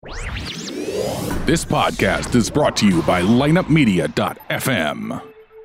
This podcast is brought to you by lineupmedia.fm.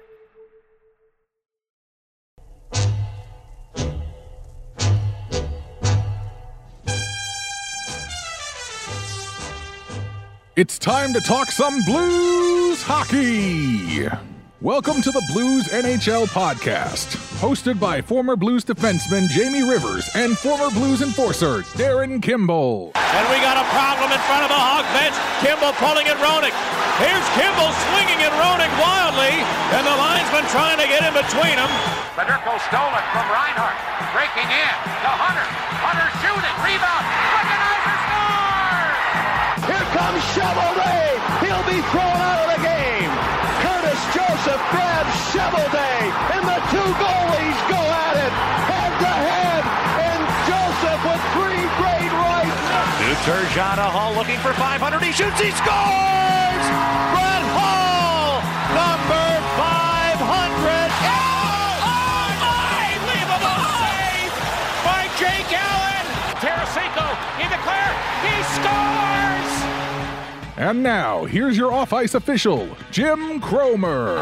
It's time to talk some Blues hockey. Welcome to the Blues NHL podcast, hosted by former Blues defenseman Jamie Rivers and former Blues enforcer Darren Kimball. And we got a problem in front of the Hawk bench. Kimball pulling at Roenick. Here's Kimball swinging at Roenick wildly, and the linesman trying to get in between them. Federico stole it from Reinhart, breaking in to Hunter. Hunter shooting, rebound, Recognizer scores! Here comes Shovelday. He'll be thrown out of the game. Curtis Joseph grabs Shovelday, and the two goalies go at it head to head. And Joseph with three great rights. New Turgeon to Hall looking for 500. He shoots, he scores! Brett Hall, number 500. Unbelievable save by Jake Allen. Tarasenko in the clear. He scores! And now, here's your off-ice official, Jim Cromer.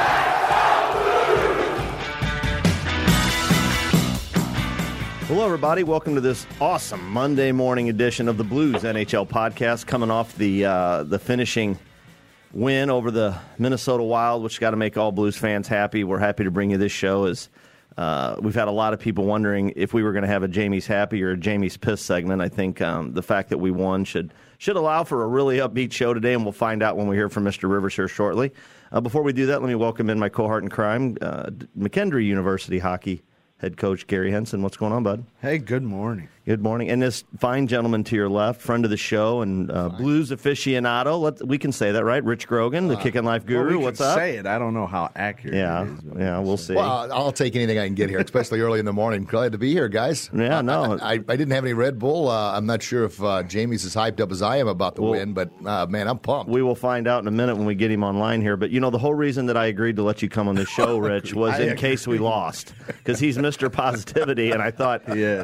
Hello, everybody. Welcome to this awesome Monday morning edition of the Blues NHL podcast, coming off the finishing win over the Minnesota Wild, which got to make all Blues fans happy. We're happy to bring you this show as we've had a lot of people wondering if we were going to have a Jamie's Happy or a Jamie's Pissed segment. I think the fact that we won should allow for a really upbeat show today, and we'll find out when we hear from Mr. Rivers here shortly. Before we do that, let me welcome in my cohort in crime, McKendree University hockey head coach Gary Henson. What's going on, bud? Hey, good morning. Good morning. And this fine gentleman to your left, friend of the show and Blues aficionado, we can say that, right? Rich Grogan, the Kickin' Life guru. Well, What's up? Say it. I don't know how accurate it is. Yeah, we'll see. Well, I'll take anything I can get here, especially early in the morning. Glad to be here, guys. Yeah, no. I didn't have any Red Bull. I'm not sure if Jamie's as hyped up as I am about the win, but, man, I'm pumped. We will find out in a minute when we get him online here. But, the whole reason that I agreed to let you come on the show, Rich, was in case we lost. Because he's Mr. Positivity, and I thought,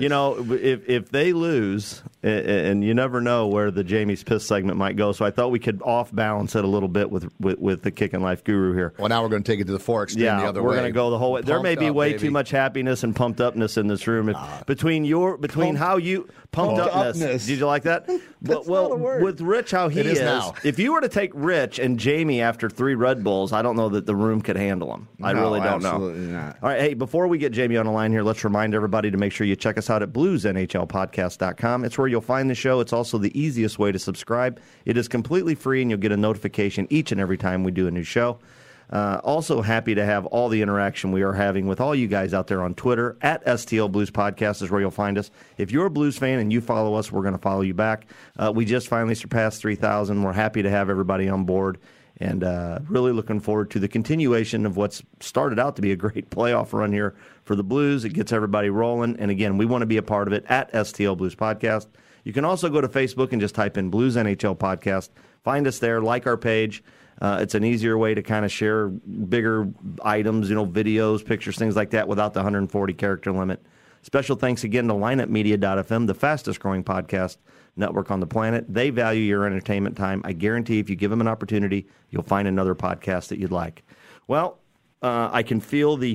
if they lose, and you never know where the Jamie's Piss segment might go, so I thought we could off-balance it a little bit with the Kickin' Life guru here. Well, now we're going to take it to the far extreme the other way. We're going to go the whole way. There may be way too much happiness and pumped upness in this room. Between how you pumped upness. Did you like that? Well, with Rich, how he is now. If you were to take Rich and Jamie after 3 Red Bulls, I don't know that the room could handle them. I really don't know. Absolutely not. All right, hey, before we get Jamie on the line here, let's remind everybody to make sure you check us out at bluesnhlpodcast.com. It's where you'll find the show. It's also the easiest way to subscribe. It is completely free, and you'll get a notification each and every time we do a new show. Also happy to have all the interaction we are having with all you guys out there on Twitter. At STL Blues Podcast is where you'll find us. If you're a Blues fan and you follow us, we're going to follow you back. We just finally surpassed 3,000. We're happy to have everybody on board, and really looking forward to the continuation of what's started out to be a great playoff run here for the Blues. It gets everybody rolling, and again, we want to be a part of it at STL Blues Podcast. You can also go to Facebook and just type in Blues NHL Podcast. Find us there, like our page. It's an easier way to kind of share bigger items, videos, pictures, things like that without the 140-character limit. Special thanks again to lineupmedia.fm, the fastest-growing podcast network on the planet. They value your entertainment time. I guarantee if you give them an opportunity, you'll find another podcast that you'd like. Well, I can feel the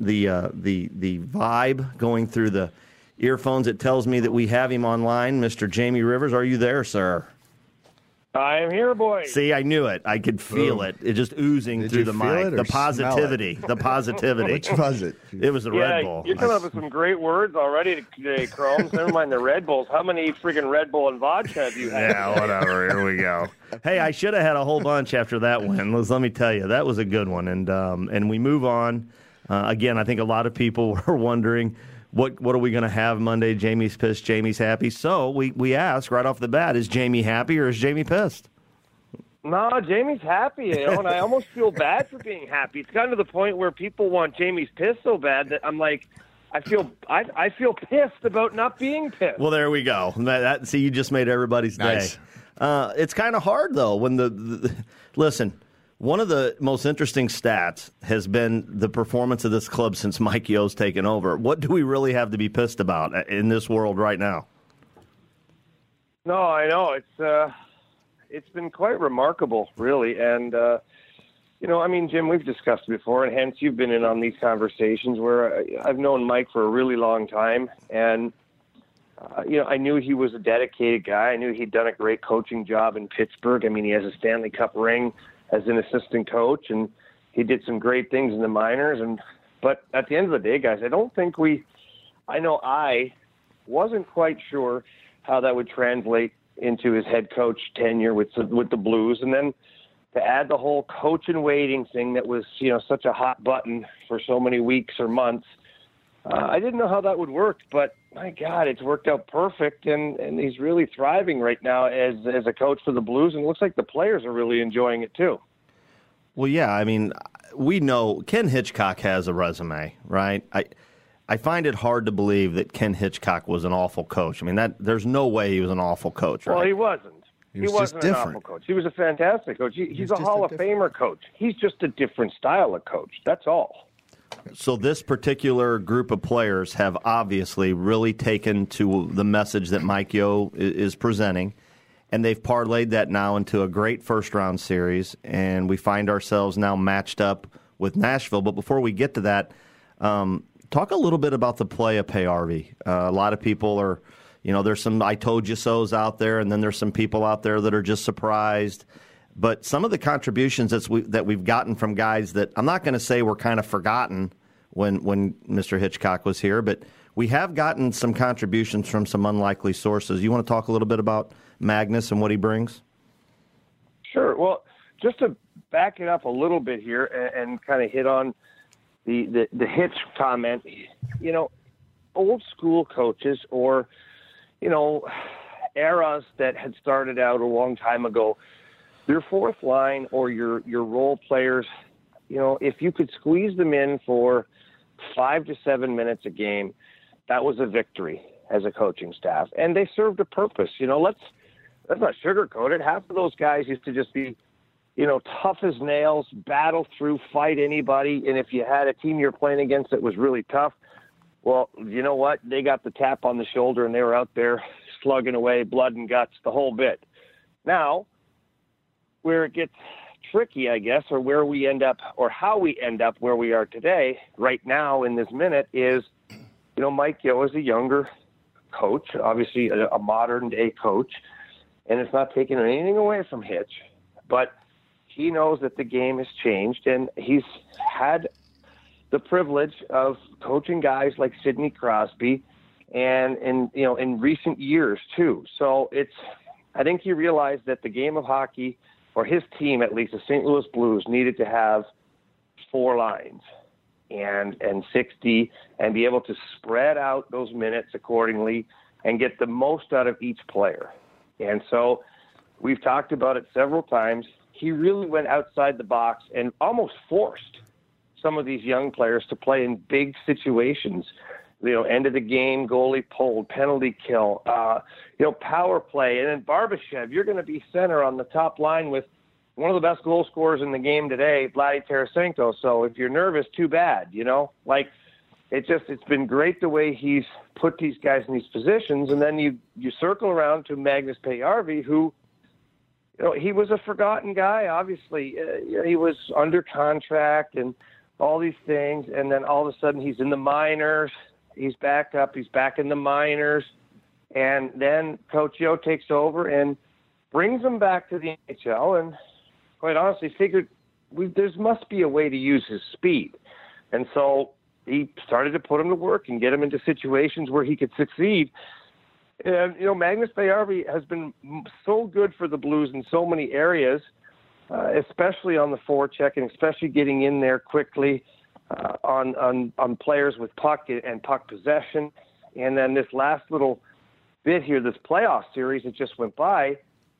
vibe going through the earphones. It tells me that we have him online. Mr. Jamie Rivers, are you there, sir? I am here, boy. See, I knew it. I could feel it. It just oozing through the mic. The positivity. The positivity. Which was it? It was the Red Bull. You're coming up with some great words already today, Chromes. Never mind the Red Bulls. How many freaking Red Bull and vodka have you had? Yeah, whatever. Here we go. Hey, I should have had a whole bunch after that win. Let me tell you, that was a good one. And we move on. Again, I think a lot of people were wondering, what are we going to have Monday? Jamie's pissed, Jamie's happy. So we ask right off the bat, is Jamie happy or is Jamie pissed? No, Jamie's happy, and I almost feel bad for being happy. It's gotten to the point where people want Jamie's pissed so bad that I'm like, I feel pissed about not being pissed. Well, there we go. See, you just made everybody's day. It's kind of hard, though, when listen, one of the most interesting stats has been the performance of this club since Mike Yo's taken over. What do we really have to be pissed about in this world right now? No, I know. It's been quite remarkable, really. And, I mean, Jim, we've discussed before, and hence you've been in on these conversations where I've known Mike for a really long time. And, I knew he was a dedicated guy. I knew he'd done a great coaching job in Pittsburgh. I mean, he has a Stanley Cup ring as an assistant coach, and he did some great things in the minors. But at the end of the day, guys, I wasn't quite sure how that would translate into his head coach tenure with the Blues. And then to add the whole coach in waiting thing that was, such a hot button for so many weeks or months, I didn't know how that would work, but my God, it's worked out perfect. And he's really thriving right now as a coach for the Blues. And it looks like the players are really enjoying it too. Well, yeah, I mean, we know Ken Hitchcock has a resume, right? I find it hard to believe that Ken Hitchcock was an awful coach. I mean, there's no way he was an awful coach, right? Well, he wasn't. He wasn't an awful coach. He was a fantastic coach. He's a Hall of Famer coach. He's just a different style of coach. That's all. So this particular group of players have obviously really taken to the message that Mike Yeo is presenting, and they've parlayed that now into a great first-round series, and we find ourselves now matched up with Nashville. But before we get to that, talk a little bit about the play of Paajarvi. A lot of people are, there's some I told you so's out there, and then there's some people out there that are just surprised. But some of the contributions that we've gotten from guys that I'm not going to say were kind of forgotten when Mr. Hitchcock was here, but we have gotten some contributions from some unlikely sources. You want to talk a little bit about Magnus and what he brings? Sure. Well, just to back it up a little bit here and kind of hit on the Hitch comment, old school coaches or, eras that had started out a long time ago, your fourth line or your role players, if you could squeeze them in for 5 to 7 minutes a game, that was a victory as a coaching staff. And they served a purpose. Let's not sugarcoat it. Half of those guys used to just be, tough as nails, battle through, fight anybody. And if you had a team you're playing against that was really tough, well, you know what? They got the tap on the shoulder and they were out there slugging away, blood and guts, the whole bit. Now, where it gets tricky, I guess, or where we end up or how we end up where we are today, right now in this minute, is, Mike Yeo is a younger coach, obviously a modern-day coach, and it's not taking anything away from Hitch, but he knows that the game has changed, and he's had the privilege of coaching guys like Sidney Crosby and in recent years, too. So I think he realized that the game of hockey, or his team, at least the St. Louis Blues, needed to have 4 lines and 60 and be able to spread out those minutes accordingly and get the most out of each player. And so we've talked about it several times. He really went outside the box and almost forced some of these young players to play in big situations. End of the game, goalie pulled, penalty kill, power play. And then Barbashev, you're going to be center on the top line with one of the best goal scorers in the game today, Vladdy Tarasenko. So if you're nervous, too bad, it's been great the way he's put these guys in these positions. And then you circle around to Magnus Paajarvi, who, he was a forgotten guy, obviously. He was under contract and all these things. And then all of a sudden he's in the minors. He's back up. He's back in the minors. And then Coach Yeo takes over and brings him back to the NHL and quite honestly figured there must be a way to use his speed. And so he started to put him to work and get him into situations where he could succeed. And, Magnus Paajarvi has been so good for the Blues in so many areas, especially on the forecheck and especially getting in there quickly on players with puck and puck possession. And then this last little bit here, this playoff series that just went by,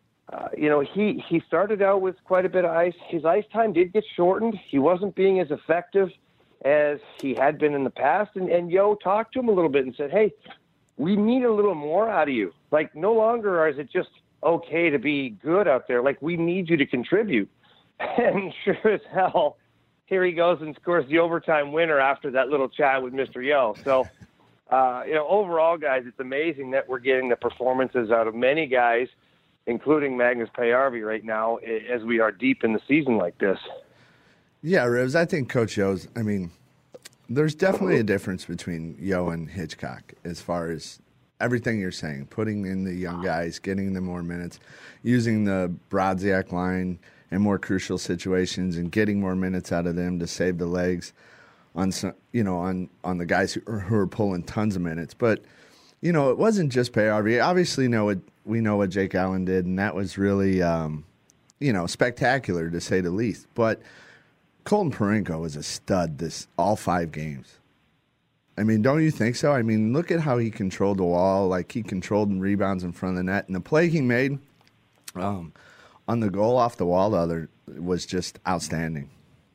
he started out with quite a bit of ice. His ice time did get shortened. He wasn't being as effective as he had been in the past. And Yeo talked to him a little bit and said, hey, we need a little more out of you. Like, no longer is it just okay to be good out there. Like, we need you to contribute. And sure as hell, here he goes and scores the overtime winner after that little chat with Mr. Yeo. So Overall, guys, it's amazing that we're getting the performances out of many guys, including Magnus Paajarvi right now, as we are deep in the season like this. Yeah, Rivs, I think Coach Yo's, there's definitely a difference between Yo and Hitchcock as far as everything you're saying, putting in the young guys, getting them more minutes, using the Brodziak line in more crucial situations and getting more minutes out of them to save the legs on some, on the guys who are pulling tons of minutes. But, it wasn't just Paajarvi. Obviously, we know what Jake Allen did, and that was really, spectacular to say the least. But Colton Parayko was a stud all 5 games. Don't you think so? Look at how he controlled the wall. Like, he controlled rebounds in front of the net. And the play he made on the goal off the wall was just outstanding.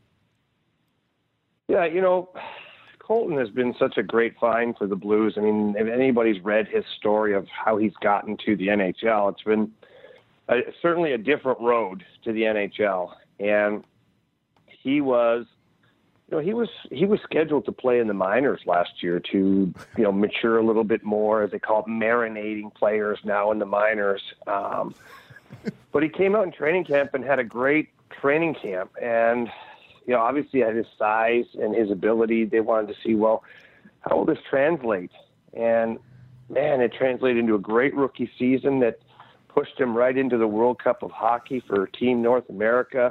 Yeah, Colton has been such a great find for the Blues. If anybody's read his story of how he's gotten to the NHL, it's been certainly a different road to the NHL. And he was scheduled to play in the minors last year to, mature a little bit more, as they call it, marinating players now in the minors. But he came out in training camp and had a great training camp. And, obviously at his size and his ability, they wanted to see, well, how will this translate? And, man, it translated into a great rookie season that pushed him right into the World Cup of Hockey for Team North America.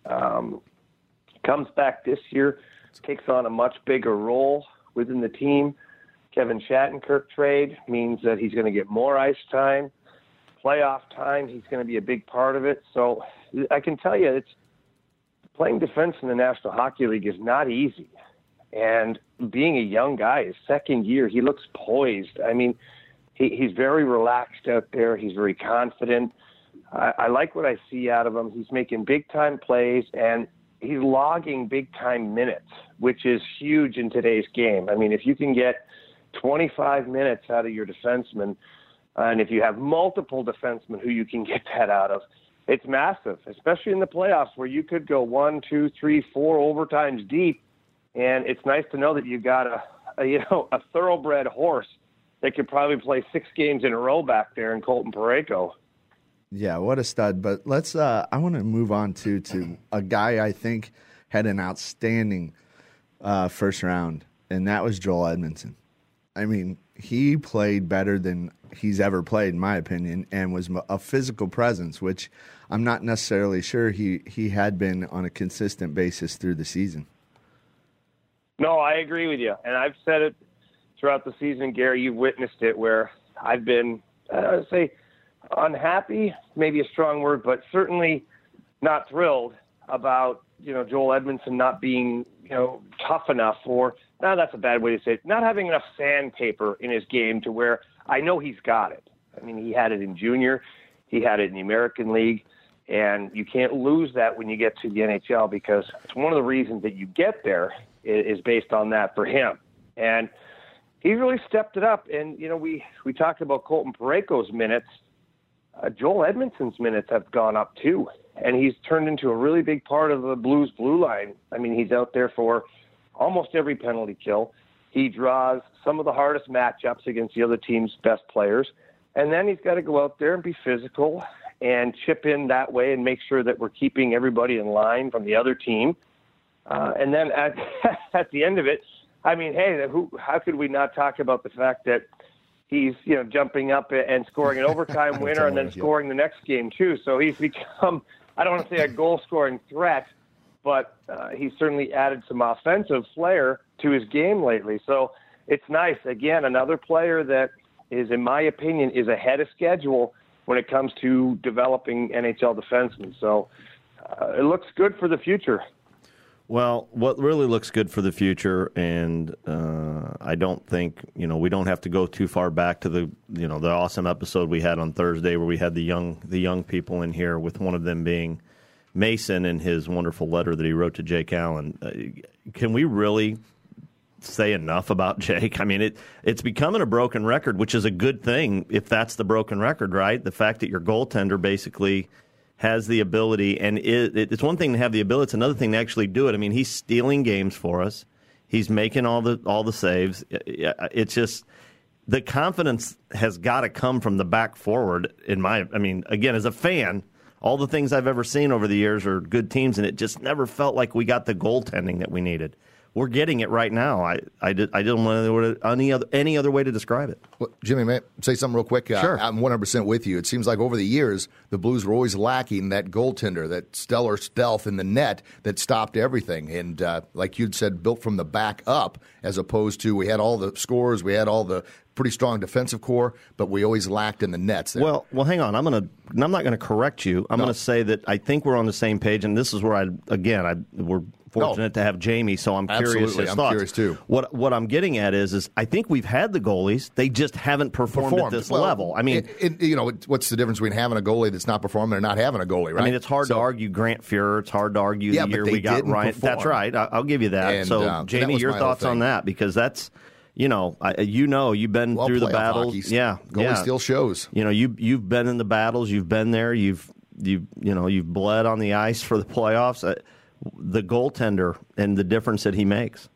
Comes back this year, takes on a much bigger role within the team. Kevin Shattenkirk trade means that he's going to get more ice time, playoff time. He's going to be a big part of it. So I can tell you, playing defense in the National Hockey League is not easy. And being a young guy, his second year, he looks poised. He's very relaxed out there. He's very confident. I like what I see out of him. He's making big-time plays, and he's logging big-time minutes, which is huge in today's game. If you can get 25 minutes out of your defenseman, and if you have multiple defensemen who you can get that out of, it's massive, especially in the playoffs where you could go 1, 2, 3, 4 overtimes deep. And it's nice to know that you got a thoroughbred horse that could probably play 6 games in a row back there in Colton Parayko. Yeah, what a stud. But let's I want to move on to a guy I think had an outstanding first round, and that was Joel Edmondson. He played better than he's ever played, in my opinion, and was a physical presence, which I'm not necessarily sure he had been on a consistent basis through the season. No, I agree with you. And I've said it throughout the season, Gary. You've witnessed it, where I've been, I'd say, unhappy, maybe a strong word, but certainly not thrilled about, Joel Edmondson not being, tough enough, or, no, that's a bad way to say it, not having enough sandpaper in his game to where I know he's got it. He had it in junior, he had it in the American League, and you can't lose that when you get to the NHL, because it's one of the reasons that you get there is based on that for him. And he really stepped it up. And, we talked about Colton Parayko's minutes. Joel Edmondson's minutes have gone up too, and he's turned into a really big part of the Blues blue line. He's out there for almost every penalty kill. He draws some of the hardest matchups against the other team's best players, and then he's got to go out there and be physical and chip in that way and make sure that we're keeping everybody in line from the other team. And then at the end of it, how could we not talk about the fact that he's, jumping up and scoring an overtime winner and then scoring the next game too. So he's become, I don't want to say a goal-scoring threat, but he's certainly added some offensive flair to his game lately. So it's nice. Again, another player that is, in my opinion, is ahead of schedule when it comes to developing NHL defensemen. So it looks good for the future. Well, what really looks good for the future, and I don't think, we don't have to go too far back to the awesome episode we had on Thursday where we had the young people in here, with one of them being Mason and his wonderful letter that he wrote to Jake Allen. Can we really say enough about Jake? It's becoming a broken record, which is a good thing if that's the broken record, right? The fact that your goaltender basically has the ability, and it's one thing to have the ability, it's another thing to actually do it. He's stealing games for us. He's making all the saves. It's just the confidence has got to come from the back forward. Again, as a fan, all the things I've ever seen over the years are good teams, and it just never felt like we got the goaltending that we needed. We're getting it right now. I don't know any other way to describe it. Well, Jimmy, may I say something real quick? Sure. I'm 100% with you. It seems like over the years, the Blues were always lacking that goaltender, that stellar stealth in the net that stopped everything. And like you'd said, built from the back up, as opposed to we had all the scores, we had all the pretty strong defensive core, but we always lacked in the nets there. Well, hang on. I'm not going to correct you. I'm going to say that I think we're on the same page, and this is where we're fortunate to have Jamie, so I'm curious his thoughts. Curious too. What I'm getting at is I think we've had the goalies. They just haven't performed at this level. I mean, what's the difference between having a goalie that's not performing and not having a goalie, right? I mean, it's hard to argue Grant Fuhrer. It's hard to argue the year we got Ryan. Perform. That's right. I'll give you that. And, so, Jamie, your thoughts on that? Because that's, you've been through the battles. Hockey, goalie still shows. You've been in the battles. You've been there. You've bled on the ice for the playoffs. The goaltender and the difference that he makes.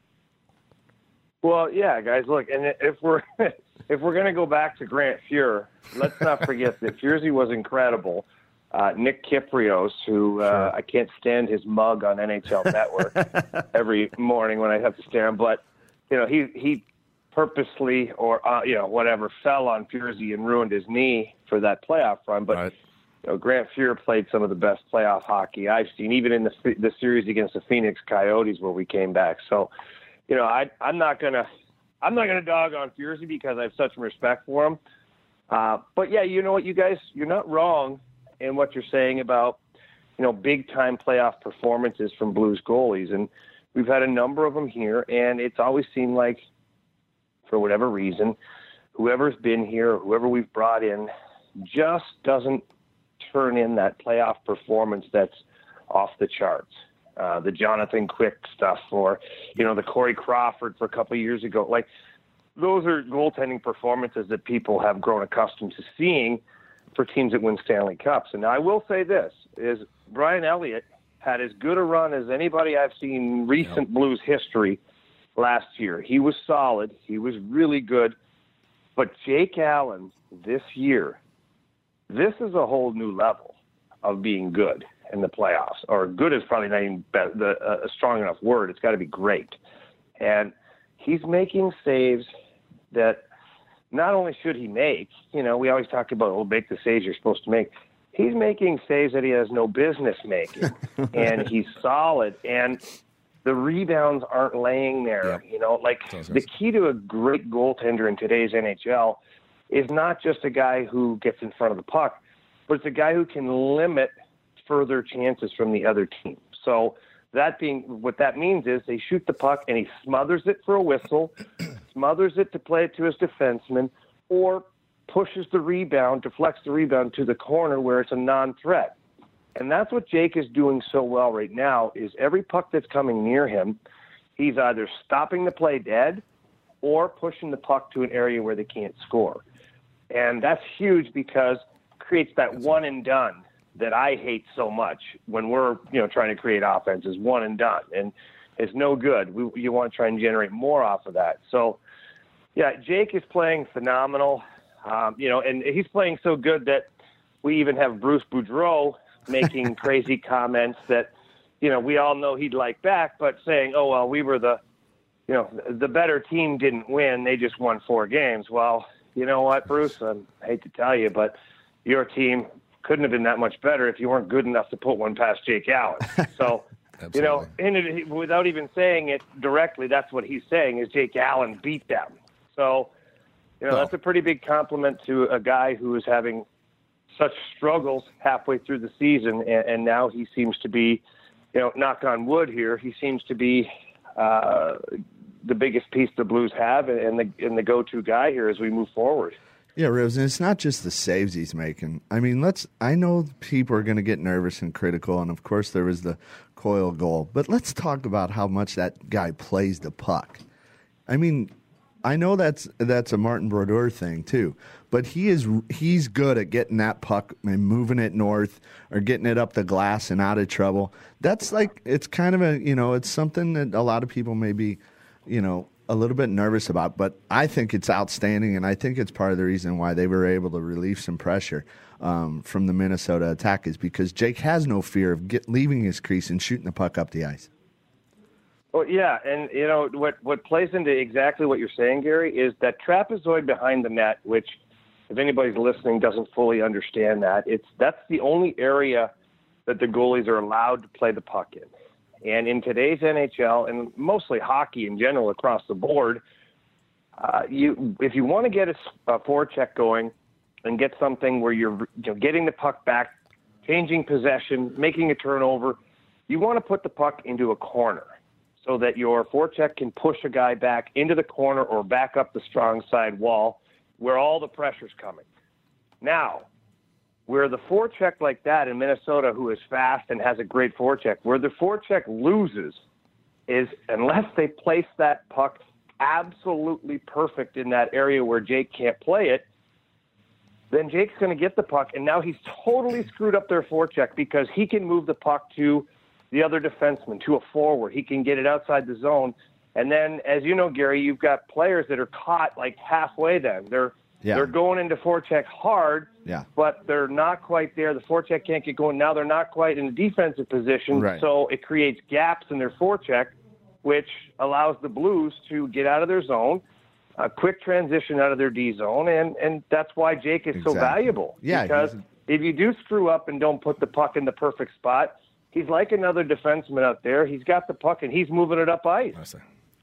Well, yeah, guys, look, and if we're going to go back to Grant Fuhrer, let's not forget that Furzy was incredible. Nick Kyprios, who I can't stand his mug on NHL Network every morning when I have to stare him, but he purposely or whatever fell on Furzy and ruined his knee for that playoff run, but. Right. Grant Fuhrer played some of the best playoff hockey I've seen, even in the series against the Phoenix Coyotes where we came back. So, I'm not gonna dog on Furzy because I have such respect for him. But yeah, you know what, you guys, you're not wrong in what you're saying about big time playoff performances from Blues goalies, and we've had a number of them here, and it's always seemed like, for whatever reason, whoever's been here, whoever we've brought in, just doesn't turn in that playoff performance that's off the charts. The Jonathan Quick stuff, or the Corey Crawford for a couple of years ago. Like, those are goaltending performances that people have grown accustomed to seeing for teams that win Stanley Cups. And now I will say this, is Brian Elliott had as good a run as anybody I've seen in recent Blues history last year. He was solid. He was really good. But Jake Allen this year, this is a whole new level of being good in the playoffs. Or good is probably not even a strong enough word. It's got to be great. And he's making saves that not only should he make, we always talk about, make the saves you're supposed to make. He's making saves that he has no business making. And he's solid. And the rebounds aren't laying there. The key to a great goaltender in today's NHL is not just a guy who gets in front of the puck, but it's a guy who can limit further chances from the other team. So what that means is they shoot the puck and he smothers it for a whistle, smothers it to play it to his defenseman, or pushes the rebound, deflects the rebound to the corner where it's a non-threat. And that's what Jake is doing so well right now, is every puck that's coming near him, he's either stopping the play dead or pushing the puck to an area where they can't score. And that's huge because it creates that one and done that I hate so much when we're trying to create offense, is one and done. And it's no good. You want to try and generate more off of that. So, yeah, Jake is playing phenomenal, and he's playing so good that we even have Bruce Boudreau making crazy comments that, we all know he'd like back, but saying, oh, well, we were the better team didn't win. They just won 4 games. Well, you know what, Bruce? I hate to tell you, but your team couldn't have been that much better if you weren't good enough to put one past Jake Allen. So, without even saying it directly, that's what he's saying, is Jake Allen beat them. So, that's a pretty big compliment to a guy who is having such struggles halfway through the season, and now he seems to be, knock on wood here, he seems to be the biggest piece the Blues have and the go-to guy here as we move forward. Yeah, Rivers, and it's not just the saves he's making. I mean, I know people are going to get nervous and critical, and of course there was the Coyle goal, but let's talk about how much that guy plays the puck. I mean, I know that's a Martin Brodeur thing too, but he's good at getting that puck and moving it north or getting it up the glass and out of trouble. That's it's kind of it's something that a lot of people may be a little bit nervous about, but I think it's outstanding, and I think it's part of the reason why they were able to relieve some pressure from the Minnesota attack is because Jake has no fear of leaving his crease and shooting the puck up the ice. Well, yeah, and what plays into exactly what you're saying, Gary, is that trapezoid behind the net, which, if anybody's listening, doesn't fully understand that, that's the only area that the goalies are allowed to play the puck in. And in today's NHL, and mostly hockey in general across the board, if you want to get a forecheck going and get something where you're getting the puck back, changing possession, making a turnover, you want to put the puck into a corner so that your forecheck can push a guy back into the corner or back up the strong side wall where all the pressure's coming. Now, where the forecheck like that in Minnesota, who is fast and has a great forecheck, where the forecheck loses is unless they place that puck absolutely perfect in that area where Jake can't play it, then Jake's going to get the puck, and now he's totally screwed up their forecheck because he can move the puck to the other defenseman, to a forward. He can get it outside the zone. And then, as you know, Gary, you've got players that are caught like halfway then. They're going into forecheck hard, but they're not quite there. The forecheck can't get going. Now they're not quite in the defensive position, so it creates gaps in their forecheck, which allows the Blues to get out of their zone, a quick transition out of their D zone, and that's why Jake is so valuable. Yeah, because if you do screw up and don't put the puck in the perfect spot, he's like another defenseman out there. He's got the puck, and he's moving it up ice.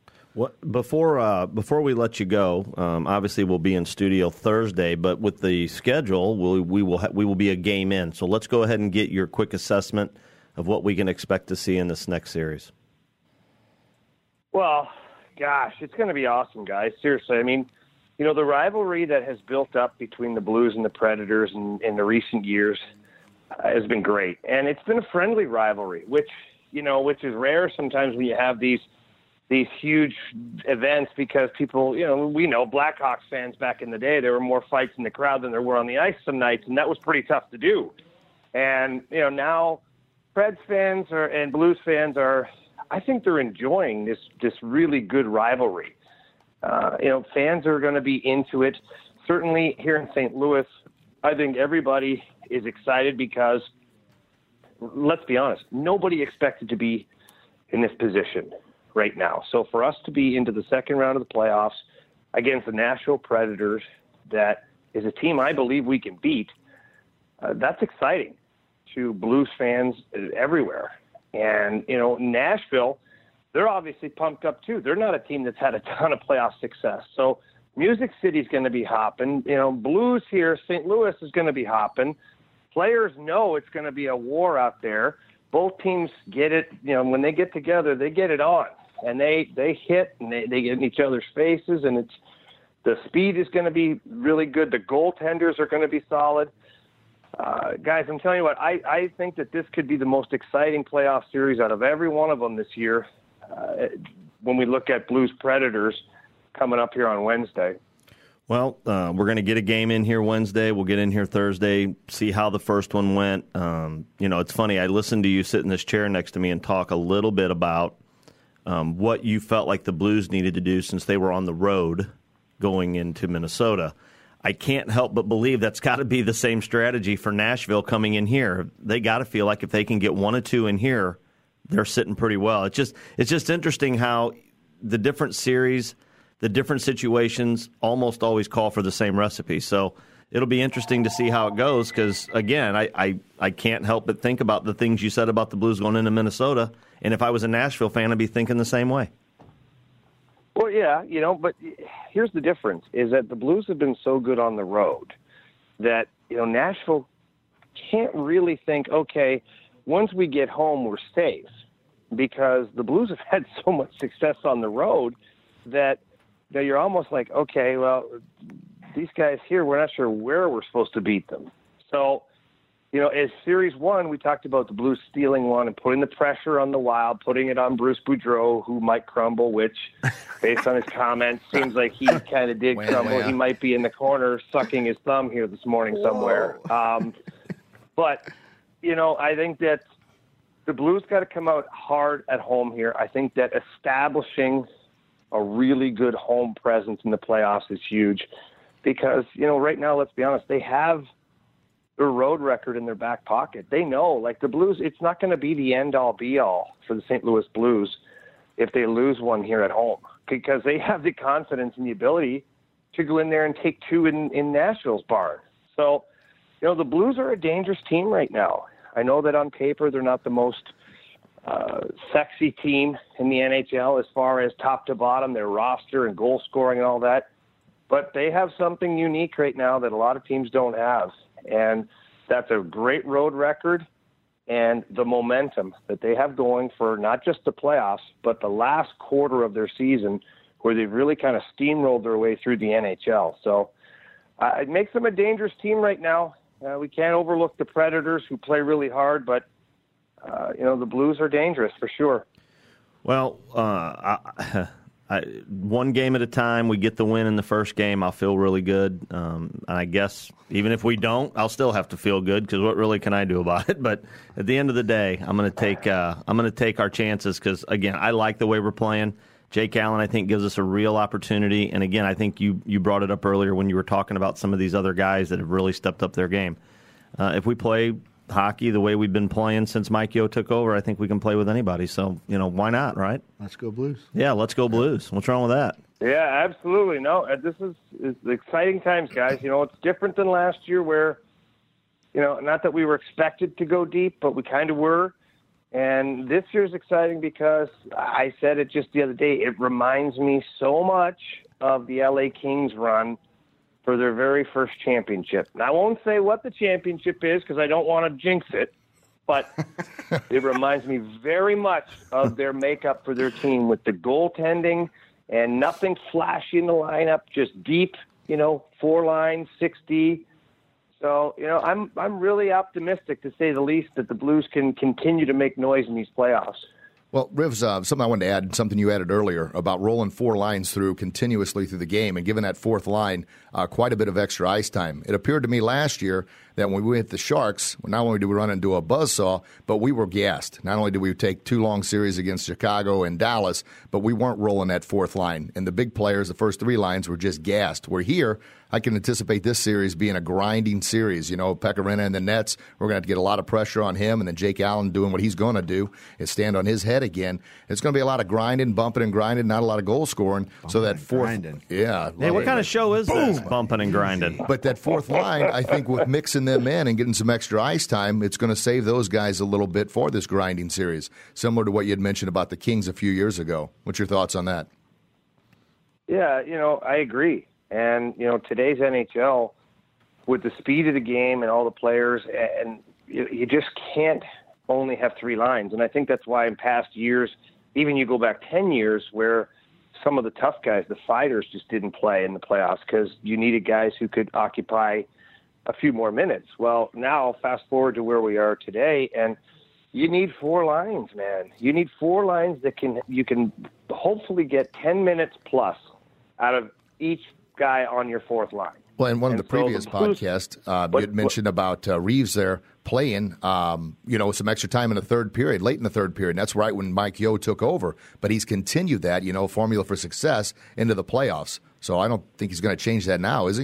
Before we let you go, obviously we'll be in studio Thursday, but with the schedule, we will be a game in. So let's go ahead and get your quick assessment of what we can expect to see in this next series. Well, gosh, it's going to be awesome, guys. Seriously, I mean, the rivalry that has built up between the Blues and the Predators in the recent years has been great, and it's been a friendly rivalry, which is rare sometimes when you have these huge events because people, we know Blackhawks fans back in the day, there were more fights in the crowd than there were on the ice some nights, and that was pretty tough to do. And, now Preds fans and Blues fans I think they're enjoying this really good rivalry. Fans are going to be into it. Certainly here in St. Louis, I think everybody is excited because, let's be honest, nobody expected to be in this position right now. So for us to be into the second round of the playoffs against the Nashville Predators, that is a team I believe we can beat, that's exciting to Blues fans everywhere. And, Nashville, they're obviously pumped up too. They're not a team that's had a ton of playoff success. So Music City's going to be hopping. Blues here, St. Louis is going to be hopping. Players know it's going to be a war out there. Both teams get it, when they get together, they get it on. And they hit, and they get in each other's faces, and the speed is going to be really good. The goaltenders are going to be solid. Guys, I'm telling you what, I think that this could be the most exciting playoff series out of every one of them this year when we look at Blues Predators coming up here on Wednesday. Well, we're going to get a game in here Wednesday. We'll get in here Thursday, see how the first one went. It's funny. I listened to you sit in this chair next to me and talk a little bit about what you felt like the Blues needed to do since they were on the road going into Minnesota. I can't help but believe that's got to be the same strategy for Nashville coming in here. They got to feel like if they can get 1 or 2 in here, they're sitting pretty well. It's just interesting how the different series, the different situations almost always call for the same recipe. So it'll be interesting to see how it goes because, again, I can't help but think about the things you said about the Blues going into Minnesota. And if I was a Nashville fan, I'd be thinking the same way. Well, yeah, but here's the difference is that the Blues have been so good on the road that, Nashville can't really think, okay, once we get home, we're safe because the Blues have had so much success on the road that you're almost like, okay, well, these guys here, we're not sure where we're supposed to beat them. So, as Series 1, we talked about the Blues stealing one and putting the pressure on the Wild, putting it on Bruce Boudreau, who might crumble, which, based on his comments, seems like he kind of did crumble. Yeah. He might be in the corner sucking his thumb here this morning somewhere. But, I think that the Blues got to come out hard at home here. I think that establishing a really good home presence in the playoffs is huge because, right now, let's be honest, they have their road record in their back pocket. They know, like the Blues, it's not going to be the end-all, be-all for the St. Louis Blues if they lose one here at home because they have the confidence and the ability to go in there and take two in Nashville's barn. So, the Blues are a dangerous team right now. I know that on paper they're not the most sexy team in the NHL as far as top to bottom, their roster and goal scoring and all that. But they have something unique right now that a lot of teams don't have. And that's a great road record and the momentum that they have going for not just the playoffs, but the last quarter of their season where they've really kind of steamrolled their way through the NHL. So it makes them a dangerous team right now. We can't overlook the Predators who play really hard, but, the Blues are dangerous for sure. Well, one game at a time, we get the win in the first game, I'll feel really good. And I guess even if we don't, I'll still have to feel good because what really can I do about it? But at the end of the day, I'm going to take our chances because, again, I like the way we're playing. Jake Allen, I think, gives us a real opportunity. And, again, I think you brought it up earlier when you were talking about some of these other guys that have really stepped up their game. If we play hockey the way we've been playing since Mike Yeo took over, I think we can play with anybody. So, why not, right? Let's go Blues. Yeah, let's go Blues. What's wrong with that? Yeah, absolutely. No, this is exciting times, guys. It's different than last year where, not that we were expected to go deep, but we kind of were. And this year's exciting because I said it just the other day. It reminds me so much of the LA Kings run for their very first championship. And I won't say what the championship is because I don't want to jinx it, but it reminds me very much of their makeup for their team with the goaltending and nothing flashy in the lineup, just deep, 4 lines, 6D. So, I'm really optimistic, to say the least, that the Blues can continue to make noise in these playoffs. Well, Rivs, something I wanted to add, something you added earlier about rolling 4 lines through continuously through the game and giving that fourth line quite a bit of extra ice time. It appeared to me last year that when we hit the Sharks, not only did we run into a buzzsaw, but we were gassed. Not only did we take 2 long series against Chicago and Dallas, but we weren't rolling that fourth line. And the big players, the first 3 lines, were just gassed. We're here. I can anticipate this series being a grinding series. Pecorino in the nets, we're going to have to get a lot of pressure on him, and then Jake Allen doing what he's going to do is stand on his head again. It's going to be a lot of grinding, bumping and grinding, not a lot of goal scoring. So that fourth, grinding. Yeah. Hey, what kind of show is this? Bumping and grinding. But that fourth line, I think, with mixing them in and getting some extra ice time, it's going to save those guys a little bit for this grinding series, similar to what you had mentioned about the Kings a few years ago. What's your thoughts on that? Yeah, I agree. And, today's NHL, with the speed of the game and all the players, and you just can't only have 3 lines. And I think that's why in past years, even you go back 10 years, where some of the tough guys, the fighters, just didn't play in the playoffs because you needed guys who could occupy a few more minutes. Well, now fast forward to where we are today, and you need 4 lines, man. You need 4 lines that you can hopefully get 10 minutes plus out of each guy on your fourth line. Well, in one of the previous podcasts, you had mentioned about Reeves there playing, some extra time in the third period, late in the third period. And that's right when Mike Yeo took over. But he's continued that, formula for success into the playoffs. So I don't think he's going to change that now, is he?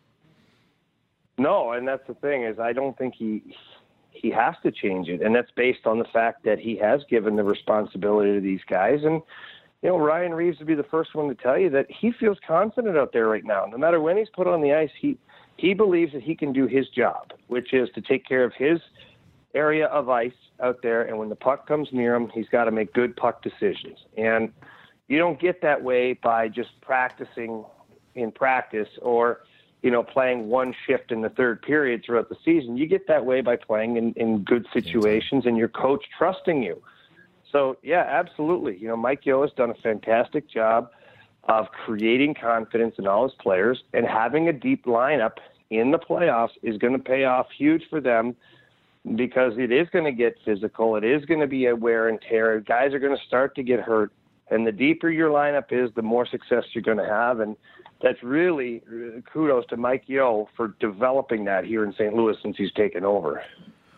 No, and that's the thing is I don't think he has to change it. And that's based on the fact that he has given the responsibility to these guys. And Ryan Reeves would be the first one to tell you that he feels confident out there right now. No matter when he's put on the ice, he believes that he can do his job, which is to take care of his area of ice out there. And when the puck comes near him, he's got to make good puck decisions. And you don't get that way by just practicing in practice or, playing one shift in the third period throughout the season. You get that way by playing in good situations and your coach trusting you. So, yeah, absolutely. Mike Yeo has done a fantastic job of creating confidence in all his players, and having a deep lineup in the playoffs is going to pay off huge for them because it is going to get physical. It is going to be a wear and tear. Guys are going to start to get hurt, and the deeper your lineup is, the more success you're going to have, and that's really kudos to Mike Yeo for developing that here in St. Louis since he's taken over.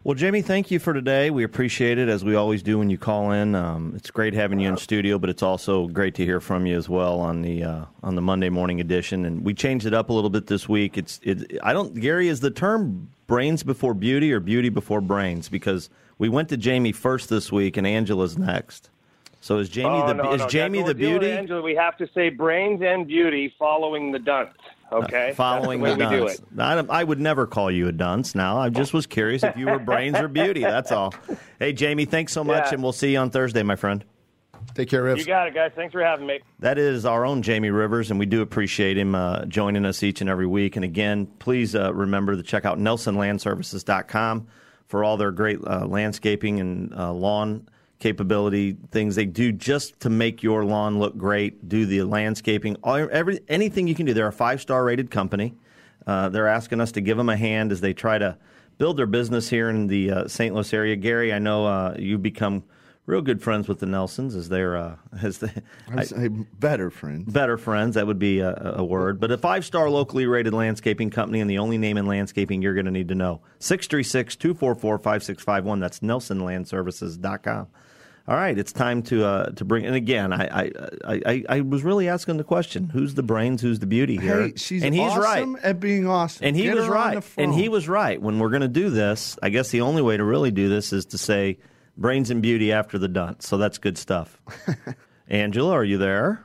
Well, Jamie, thank you for today. We appreciate it, as we always do when you call in. It's great having you in studio, but it's also great to hear from you as well on the Monday morning edition. And we changed it up a little bit this week. Gary, is the term brains before beauty or beauty before brains? Because we went to Jamie first this week, and Angela's next. So is Jamie Jamie the beauty? Angela, we have to say brains and beauty following the dunce. Okay, following the dunce. I would never call you a dunce. Now, I just was curious if you were brains or beauty. That's all. Hey, Jamie, thanks so much, and we'll see you on Thursday, my friend. Take care, Rivers. You got it, guys. Thanks for having me. That is our own Jamie Rivers, and we do appreciate him joining us each and every week. And again, please remember to check out NelsonLandServices.com for all their great landscaping and lawn capability things they do just to make your lawn look great. Do the landscaping, anything you can do. They're a 5-star rated company. They're asking us to give them a hand as they try to build their business here in the St. Louis area. Gary, I know you've become real good friends with the Nelsons as they're better friends. Better friends, that would be a word. But a 5-star locally rated landscaping company, and the only name in landscaping you're going to need to know. 636-244-5651. That's NelsonLandServices.com. All right, it's time to bring. And again, I was really asking the question: who's the brains? Who's the beauty here? Hey, he's awesome right at being awesome. And he was right. And he was right. When we're going to do this, I guess the only way to really do this is to say brains and beauty after the dunce. So that's good stuff. Angela, are you there?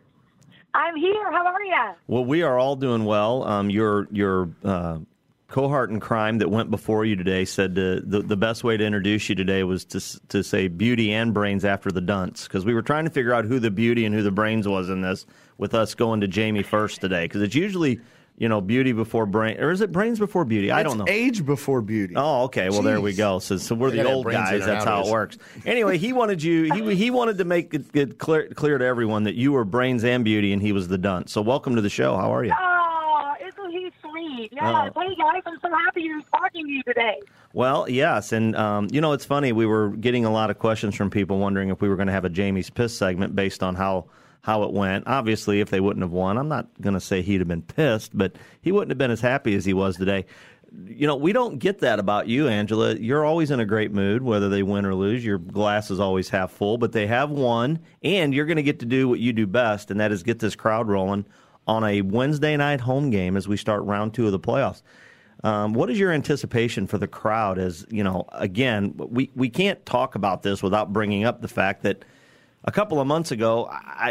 I'm here. How are you? Well, we are all doing well. Your cohort in crime that went before you today said the best way to introduce you today was to say beauty and brains after the dunce, because we were trying to figure out who the beauty and who the brains was in this, with us going to Jamie first today, because it's usually beauty before brain, or is it brains before beauty? I don't know. Age before beauty. Oh, okay. Well, there we go. So we're the old guys. That's how it works. Anyway, he wanted he wanted to make it clear to everyone that you were brains and beauty, and he was the dunce. So welcome to the show. How are you? Isn't he sweet? Yes. Hey, guys, I'm so happy you're talking to you today. Well, yes, and it's funny. We were getting a lot of questions from people wondering if we were going to have a Jamie's Piss segment based on how it went. Obviously, if they wouldn't have won, I'm not going to say he'd have been pissed, but he wouldn't have been as happy as he was today. We don't get that about you, Angela. You're always in a great mood, whether they win or lose. Your glass is always half full, but they have won, and you're going to get to do what you do best, and that is get this crowd rolling on a Wednesday night home game as we start round 2 of the playoffs. What is your anticipation for the crowd? As again, we can't talk about this without bringing up the fact that a couple of months ago,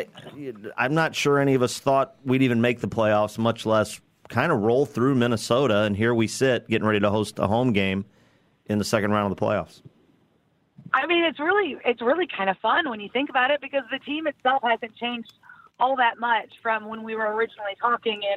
I'm not sure any of us thought we'd even make the playoffs, much less kind of roll through Minnesota, and here we sit getting ready to host a home game in the second round of the playoffs. I mean, it's really kind of fun when you think about it, because the team itself hasn't changed all that much from when we were originally talking, and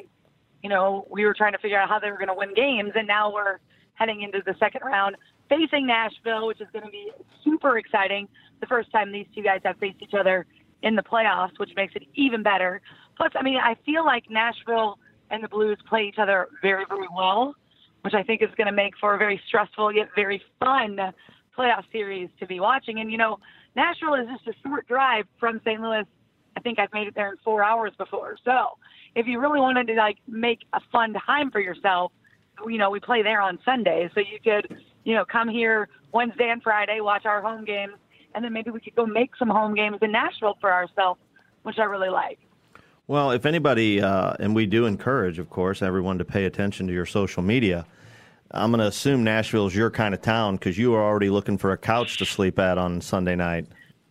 we were trying to figure out how they were going to win games, and now we're heading into the second round facing Nashville, which is going to be super exciting. The first time these two guys have faced each other in the playoffs, which makes it even better. Plus, I mean, I feel like Nashville and the Blues play each other very, very well, which I think is going to make for a very stressful yet very fun playoff series to be watching. And, Nashville is just a short drive from St. Louis. I think I've made it there in 4 hours before. So if you really wanted to, make a fun time for yourself, we play there on Sunday. So you could, come here Wednesday and Friday, watch our home games, and then maybe we could go make some home games in Nashville for ourselves, which I really like. Well, if anybody, and we do encourage, of course, everyone to pay attention to your social media, I'm going to assume Nashville's your kind of town, because you are already looking for a couch to sleep at on Sunday night.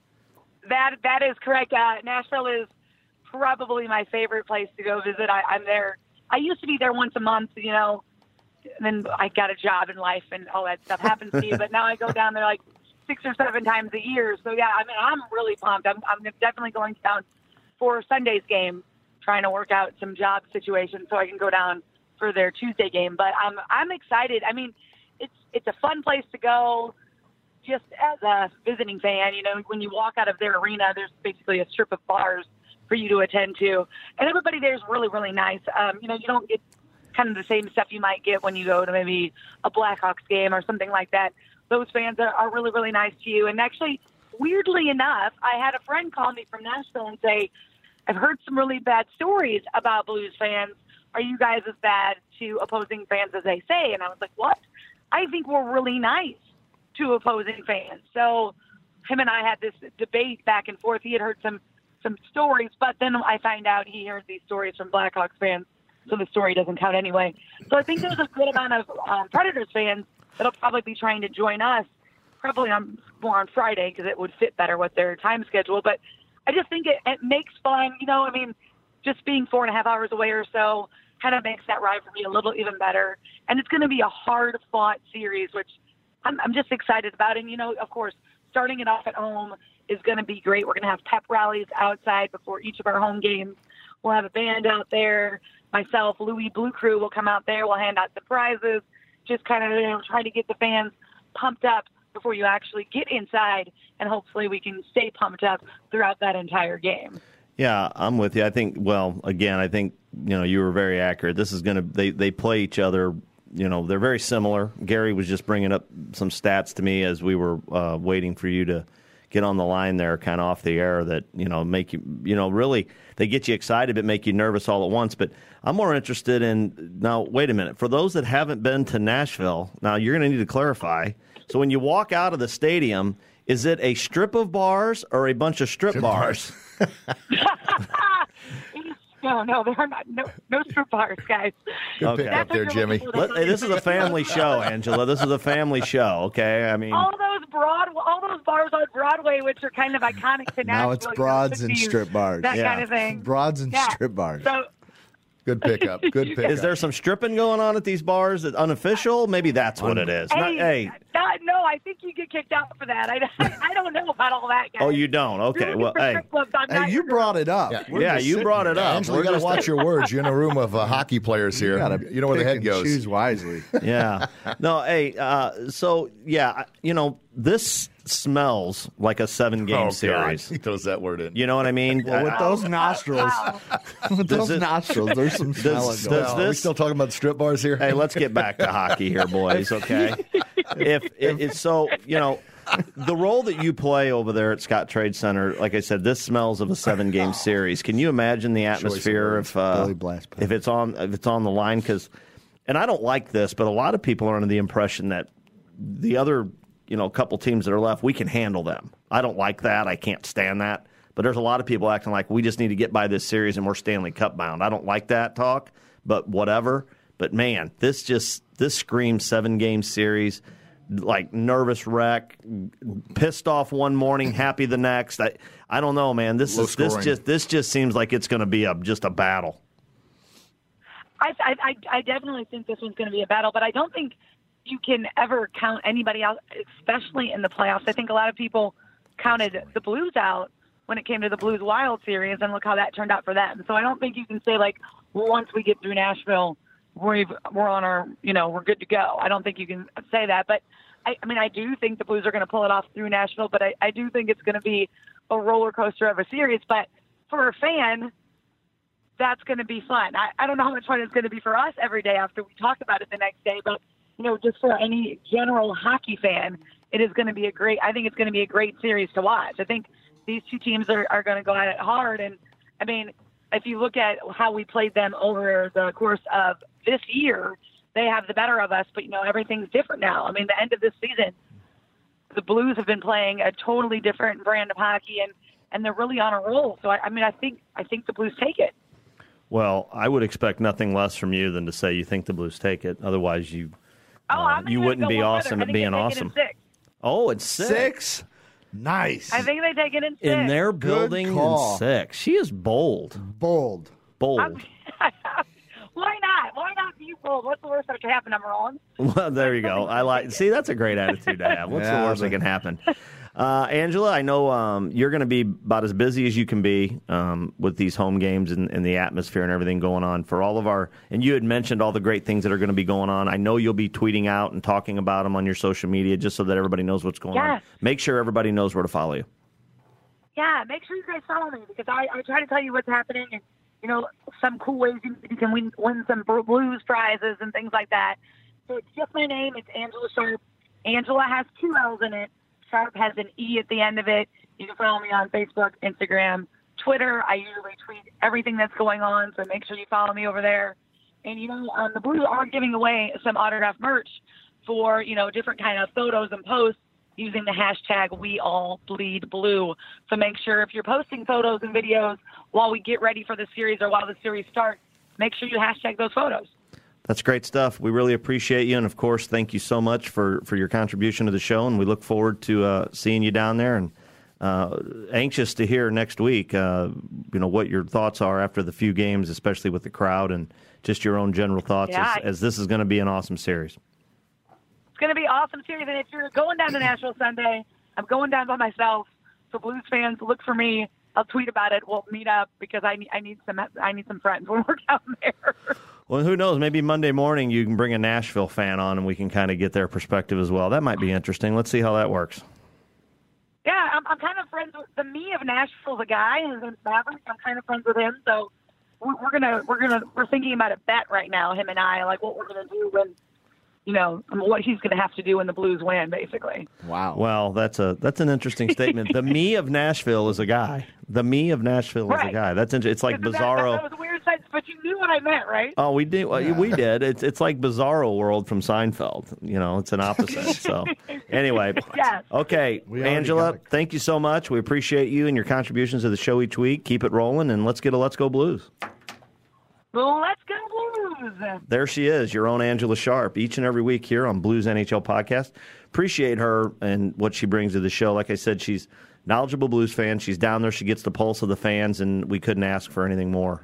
That is correct. Nashville is probably my favorite place to go visit. I'm there. I used to be there once a month, and then I got a job in life and all that stuff happens to you. But now I go down there 6 or 7 times a year. So, yeah, I mean, I'm really pumped. I'm definitely going down for Sunday's game, trying to work out some job situations so I can go down for their Tuesday game. But I'm excited. I mean, it's a fun place to go. Just as a visiting fan, when you walk out of their arena, there's basically a strip of bars for you to attend to. And everybody there is really, really nice. You don't get kind of the same stuff you might get when you go to maybe a Blackhawks game or something like that. Those fans are really, really nice to you. And actually, weirdly enough, I had a friend call me from Nashville and say, I've heard some really bad stories about Blues fans. Are you guys as bad to opposing fans as they say? And I was like, what? I think we're really nice to opposing fans. So him and I had this debate back and forth. He had heard some stories, but then I find out he heard these stories from Blackhawks fans, so the story doesn't count anyway. So I think there's a good amount of Predators fans that'll probably be trying to join us, probably more on Friday because it would fit better with their time schedule. But I just think it makes fun, just being 4.5 hours away or so kind of makes that rivalry a little even better. And it's going to be a hard-fought series, which I'm just excited about. And, of course, starting it off at home is going to be great. We're going to have pep rallies outside before each of our home games. We'll have a band out there. Myself, Louis Blue Crew will come out there. We'll hand out the prizes, just kind of try to get the fans pumped up before you actually get inside, and hopefully we can stay pumped up throughout that entire game. Yeah, I'm with you. I think, you were very accurate. This is going to, they play each other, they're very similar. Gary was just bringing up some stats to me as we were waiting for you to get on the line there, kind of off the air, that, make you, really, they get you excited but make you nervous all at once. But I'm more interested in, now, wait a minute, for those that haven't been to Nashville, now you're going to need to clarify. So when you walk out of the stadium, is it a strip of bars or a bunch of strip bars? No, there are not. No strip bars, guys. Good pick up there, Jimmy. Hey, this is a family show, Angela. This is a family show, okay? I mean, all those bars on Broadway, which are kind of iconic to Nashville. Now it's broads and strip bars. That kind of thing. Broads and strip bars. So, good pickup. Good pickup. Is there some stripping going on at these bars? That's unofficial? Maybe that's what it is. No, I think you get kicked out for that. I don't know about all that, guys. Oh, you don't? Okay. Well, hey, you brought it up. Yeah, you brought it up. Angela, you got to watch your words. You're in a room of hockey players here. You know where the head goes. Choose wisely. Yeah. No, hey, this smells like a 7-game series. He throws that word in. You know what I mean? Well, with those nostrils, there's some smell. Are we still talking about strip bars here? Hey, let's get back to hockey here, boys, okay? If it's so, the role that you play over there at Scott Trade Center, like I said, this smells of a 7-game series. Can you imagine the atmosphere if it's on the line? And I don't like this, but a lot of people are under the impression that the other couple teams that are left, we can handle them. I don't like that. I can't stand that. But there's a lot of people acting like we just need to get by this series and we're Stanley Cup bound. I don't like that talk, but whatever. But man, this screams 7-game series, like nervous wreck, pissed off one morning, happy the next. I don't know, man. This just seems like it's going to be just a battle. I definitely think this one's going to be a battle, but I don't think you can ever count anybody out, especially in the playoffs. I think a lot of people counted the Blues out when it came to the Blues Wild series, and look how that turned out for them. So I don't think you can say, once we get through Nashville, we're on our, we're good to go. I don't think you can say that. But, I do think the Blues are going to pull it off through Nashville, but I do think it's going to be a roller coaster of a series. But for a fan, that's going to be fun. I don't know how much fun it's going to be for us every day after we talk about it the next day, but just for any general hockey fan, it is going to be I think it's going to be a great series to watch. I think these two teams are going to go at it hard. And if you look at how we played them over the course of this year, they have the better of us, but everything's different now. The end of this season, the Blues have been playing a totally different brand of hockey, and they're really on a roll. So I think the Blues take it. Well, I would expect nothing less from you than to say you think the Blues take it. Otherwise, you wouldn't be awesome at being awesome. Oh, it's 6. Nice. I think they take it in 6. In their building in 6. She is bold. Bold. Why not? Why not be bold? What's the worst that could happen? I'm wrong. Well, there you go. See, that's a great attitude to have. What's the worst that can happen? Angela, I know you're going to be about as busy as you can be with these home games and the atmosphere and everything going on for all of our. And you had mentioned all the great things that are going to be going on. I know you'll be tweeting out and talking about them on your social media just so that everybody knows what's going on. Make sure everybody knows where to follow you. Yeah, make sure you guys follow me because I try to tell you what's happening and some cool ways you can win some Blues prizes and things like that. So it's just my name. It's Angela Sharp. Angela has 2 L's in it. Sharp has an E at the end of it. You can follow me on Facebook, Instagram, Twitter. I usually tweet everything that's going on, so make sure you follow me over there. And, the Blues are giving away some autographed merch for, different kind of photos and posts using the hashtag #WeAllBleedBlue. So make sure if you're posting photos and videos while we get ready for the series or while the series starts, make sure you hashtag those photos. That's great stuff. We really appreciate you. And, of course, thank you so much for your contribution to the show. And we look forward to seeing you down there. And anxious to hear next week, what your thoughts are after the few games, especially with the crowd, and just your own general thoughts as this is going to be an awesome series. It's going to be an awesome series. And if you're going down to Nashville Sunday, I'm going down by myself. So Blues fans, look for me. I'll tweet about it. We'll meet up because I need some friends when we're down there. Well, who knows? Maybe Monday morning you can bring a Nashville fan on and we can kind of get their perspective as well. That might be interesting. Let's see how that works. Yeah, I'm kind of friends with the me of Nashville's a guy. His name's Maverick. I'm kind of friends with him. So we're thinking about a bet right now, him and I, like what we're gonna do when. What he's going to have to do when the Blues win, basically. Wow. Well, that's an interesting statement. The me of Nashville is a guy. The me of Nashville is a guy. That's it's like Bizarro. That was a weird sentence, but you knew what I meant, right? Oh, we did. We did. It's like Bizarro World from Seinfeld. It's an opposite. So anyway, yes. Okay, Angela, thank you so much. We appreciate you and your contributions to the show each week. Keep it rolling, and let's get a Let's Go Blues. Well, let's go Blues. There she is, your own Angela Sharp, each and every week here on Blues NHL Podcast. Appreciate her and what she brings to the show. Like I said, she's knowledgeable Blues fan. She's down there. She gets the pulse of the fans, and we couldn't ask for anything more.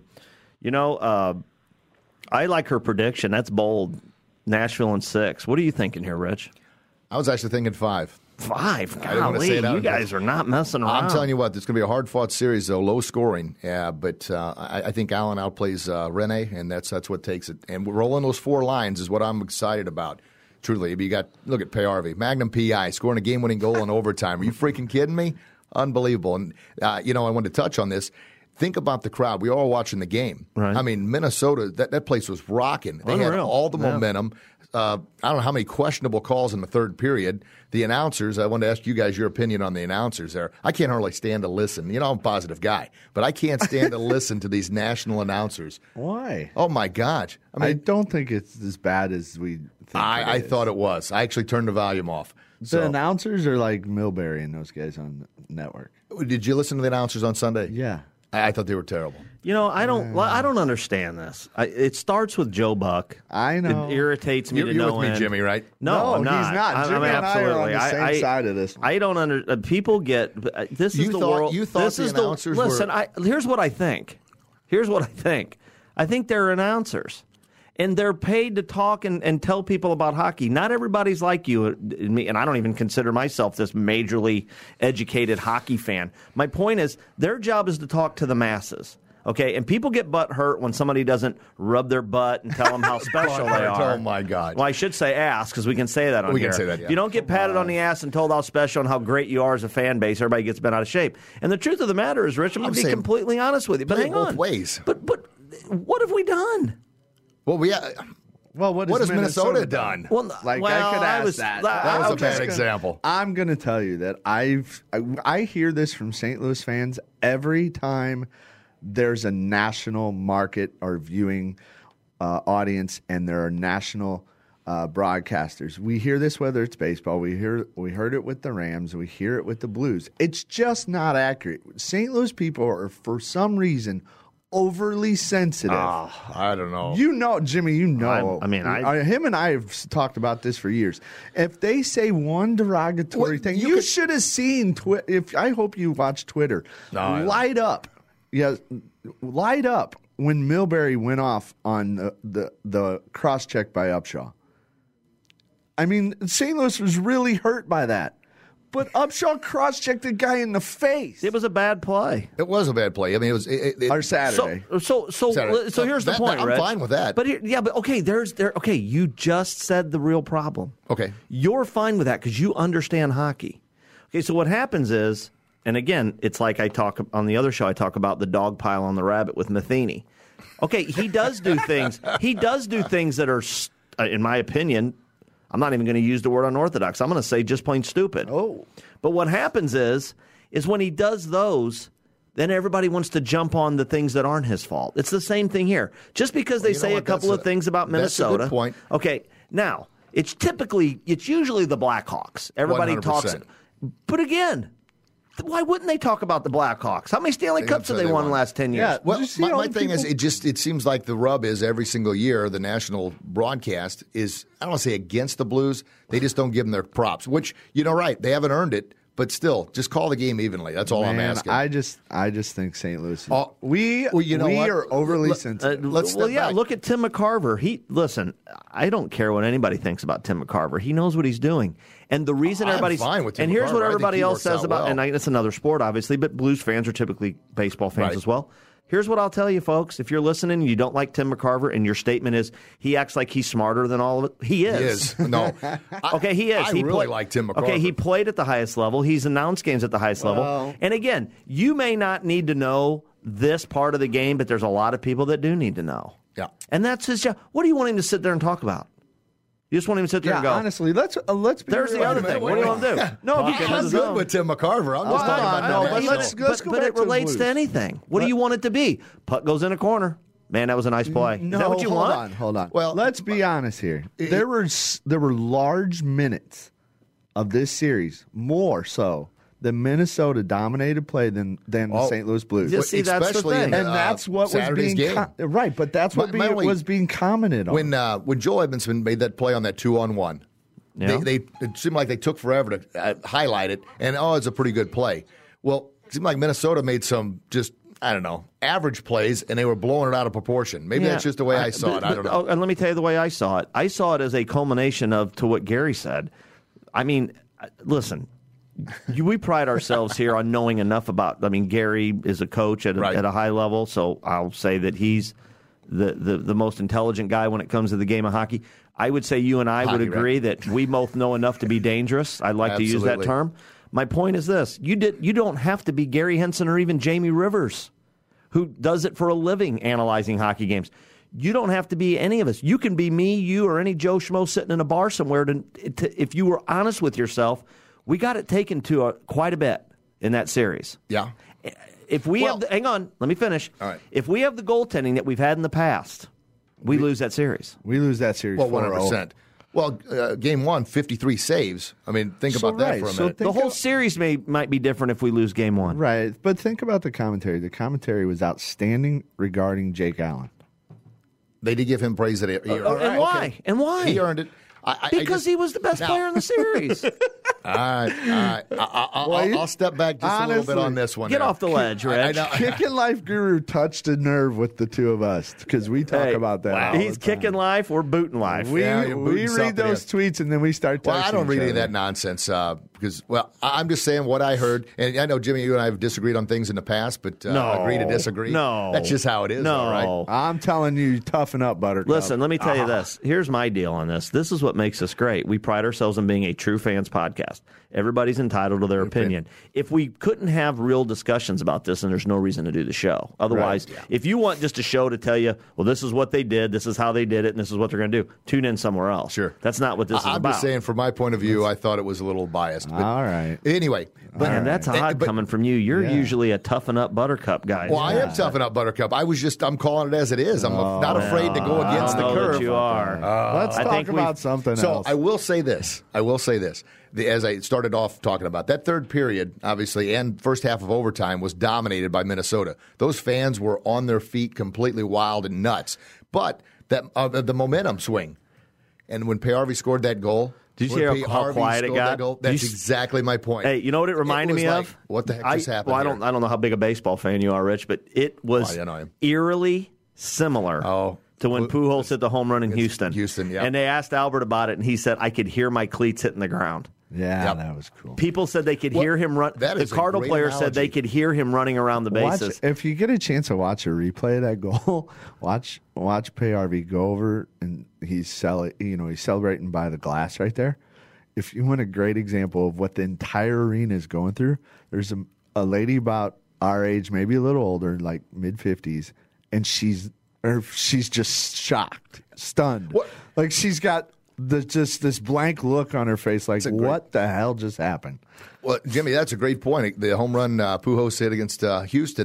I like her prediction. That's bold. Nashville in 6. What are you thinking here, Rich? I was actually thinking 5. 5? I didn't want to say it out. You guys are not messing around. I'm telling you what, it's going to be a hard-fought series, though, low scoring. Yeah, but I think Allen outplays Rene, and that's what takes it. And rolling those 4 lines is what I'm excited about. Truly, look at Payarvi, Magnum PI, scoring a game-winning goal in overtime. Are you freaking kidding me? Unbelievable. And I wanted to touch on this. Think about the crowd. We were all watching the game. Right. I mean, Minnesota, that place was rocking. They had all the momentum. I don't know how many questionable calls in the third period. The announcers, I wanted to ask you guys your opinion on the announcers there. I can't hardly stand to listen. I'm a positive guy, but I can't stand to listen to these national announcers. Why? Oh, my God. I don't think it's as bad as we think I thought it was. I actually turned the volume off. The announcers are like Milbury and those guys on the network. Did you listen to the announcers on Sunday? Yeah. I thought they were terrible. I don't understand this. It starts with Joe Buck. I know. It irritates me to no You're with me, Jimmy, right? No, I'm not. He's not. Jimmy and I are on the same side of this. I don't understand. People get this is the world. You thought the announcers were. Listen, here's what I think. I think they're announcers. And they're paid to talk and tell people about hockey. Not everybody's like you and me, and I don't even consider myself this majorly educated hockey fan. My point is, their job is to talk to the masses. Okay, and people get butt hurt when somebody doesn't rub their butt and tell them how special they are. Oh, my God. Well, I should say ass, because we can say that on here. We can say that, yeah. If you don't get patted on the ass and told how special and how great you are as a fan base, everybody gets bent out of shape. And the truth of the matter is, Rich, I'm going to be completely honest with you. But hang on. Both ways. But what have we done? Well, what has Minnesota done? Well, I could ask that. That was a bad example. I'm going to tell you that I hear this from St. Louis fans every time there's a national market or viewing audience and there are national broadcasters. We hear this whether it's baseball. We heard it with the Rams. We hear it with the Blues. It's just not accurate. St. Louis people are, for some reason, overly sensitive. I don't know. Jimmy, him and I have talked about this for years. If they say one derogatory thing, you should have seen I hope you watch Twitter. Light up. Yeah, light up when Milbury went off on the cross-check by Upshaw. I mean, St. Louis was really hurt by that. But Upshaw cross-checked the guy in the face. It was a bad play. It was a bad play. I mean, it was our Saturday. So here's the point, Rich. I'm fine with that. But okay, you just said the real problem. Okay, you're fine with that because you understand hockey. Okay, so what happens is, and again, it's like I talk on the other show. I talk about the dog pile on the rabbit with Matheny. Okay, he does do things. He does do things that are, in my opinion. I'm not even going to use the word unorthodox. I'm going to say just plain stupid. Oh. But what happens is when he does those, then everybody wants to jump on the things that aren't his fault. It's the same thing here. Just because they say a couple of things about Minnesota. That's a good point. Okay, now, It's usually the Blackhawks. Everybody 100%. talks. But again, why wouldn't they talk about the Blackhawks? How many Stanley Cups have they won in the last 10 years? Yeah, Well, Did you see my all the thing is, people- it seems like the rub is every single year the national broadcast is, I don't want to say against the Blues, they just don't give them their props, which, right, they haven't earned it, but still, just call the game evenly. That's all I'm asking. I just think St. Louis. Is, Oh, we what? are overly sensitive. Let's step back. Look at Tim McCarver. Listen, I don't care what anybody thinks about Tim McCarver. He knows what he's doing. And the reason I'm everybody's fine with Tim and here's McCarver. what I think everybody he else works says out about well. and it's another sport, obviously, but Blues fans are typically baseball fans Right. as well. Here's what I'll tell you, folks. If you're listening and you don't like Tim McCarver and your statement is he acts like he's smarter than all of it, he is. He is. No. Okay, he is. I really like Tim McCarver. Okay, he played at the highest level. He's announced games at the highest level. And again, you may not need to know this part of the game, but there's a lot of people that do need to know. Yeah. And that's his job. What do you want him to sit there and talk about? You just want him to sit there and go, honestly, let's be there's the real. other thing. What do you want to do? No, because I'm good with Tim McCarver. I'm just talking about no, the but national. let's go but back it to the relates Blues. to anything. What do you want it to be? Puck goes in a corner. Man, that was a nice play. No, Is that what you hold want? Hold on. Well, let's be honest here. There were large minutes of this series, more so than Minnesota dominated play than the St. Louis Blues. Just see, that's the Especially thing. in And that's what was Saturday's being game. right, but that's what was being commented on. When Joel Edmondson made that play on that 2-on-1, Yeah. it seemed like they took forever to highlight it, and it's a pretty good play. Well, it seemed like Minnesota made some just, I don't know, average plays, and they were blowing it out of proportion. Maybe that's just the way I saw it. I don't know. And let me tell you the way I saw it. I saw it as a culmination to what Gary said. I mean, listen, we pride ourselves here on knowing enough about. I mean, Gary is a coach at a high level, so I'll say that he's the most intelligent guy when it comes to the game of hockey. I would say you and I would agree that we both know enough to be dangerous. I like to use that term. My point is this: you don't have to be Gary Henson or even Jamie Rivers, who does it for a living, analyzing hockey games. You don't have to be any of us. You can be me, you, or any Joe Schmo sitting in a bar somewhere. If you were honest with yourself, we got it taken to quite a bit in that series. Yeah. If we hang on, let me finish. All right. If we have the goaltending that we've had in the past, we lose that series. we lose that series. Well, 4-0. 100%. Well, game one, 53 saves. I mean, think about that for a minute. The whole series might be different if we lose game one. Right, but think about the commentary. The commentary was outstanding regarding Jake Allen. They did give him praise that he earned. And why? Okay. And why? He earned it. Because he was the best player in the series. All right. I'll step back just a little bit on this one. Get there. off the ledge, Rich. Kicking Life Guru touched a nerve with the two of us because we talk about that. all He's the time. kicking life, we're booting life. We you're booting read something, those tweets and then we start texting. Well, I don't read each any of other. that nonsense because, I'm just saying what I heard. And I know, Jimmy, you and I have disagreed on things in the past, but agree to disagree. No. That's just how it is, No. all right? I'm telling you, toughen up, Buttercup. Listen, let me tell you this. Here's my deal on this. This is what makes us great. We pride ourselves in being a true fans podcast. Everybody's entitled to their opinion. If we couldn't have real discussions about this, then there's no reason to do the show. Otherwise, if you want just a show to tell you, well, this is what they did, this is how they did it, and this is what they're going to do, tune in somewhere else. Sure. That's not what this is I'm about. just saying, from my point of view, I thought it was a little biased. But All right. Anyway. But, Man, that's odd coming from you. You're usually a toughen up Buttercup guy. Well, I am toughen up, Buttercup. I'm calling it as it is. I'm not afraid to go against the I know curve. that you are. Let's I talk think about something So else. I will say this. As I started off talking about, that third period, obviously, and first half of overtime was dominated by Minnesota. Those fans were on their feet, completely wild and nuts. But the momentum swing, and when P.R.V. scored that goal, Did you hear how quiet it got? That's exactly my point. Hey, you know what it reminded me of? What the heck just happened? Well, I don't know how big a baseball fan you are, Rich, but it was I am. eerily similar to when Pujols hit the home run in Houston. Houston, yeah. And they asked Albert about it, and he said, I could hear my cleats hitting the ground. Yeah, that was cool. People said they could hear him run. that The is a Cardinal great player said analogy. they could hear him running around the bases. If you get a chance to watch a replay of that goal, watch PRV go over and he's celebrating by the glass right there. If you want a great example of what the entire arena is going through, there's a lady about our age, maybe a little older, like mid-50s, and she's just shocked, stunned. What? Like she's got just this blank look on her face, like what the hell just happened? Well, Jimmy, that's a great point. The home run Pujols hit against Houston there.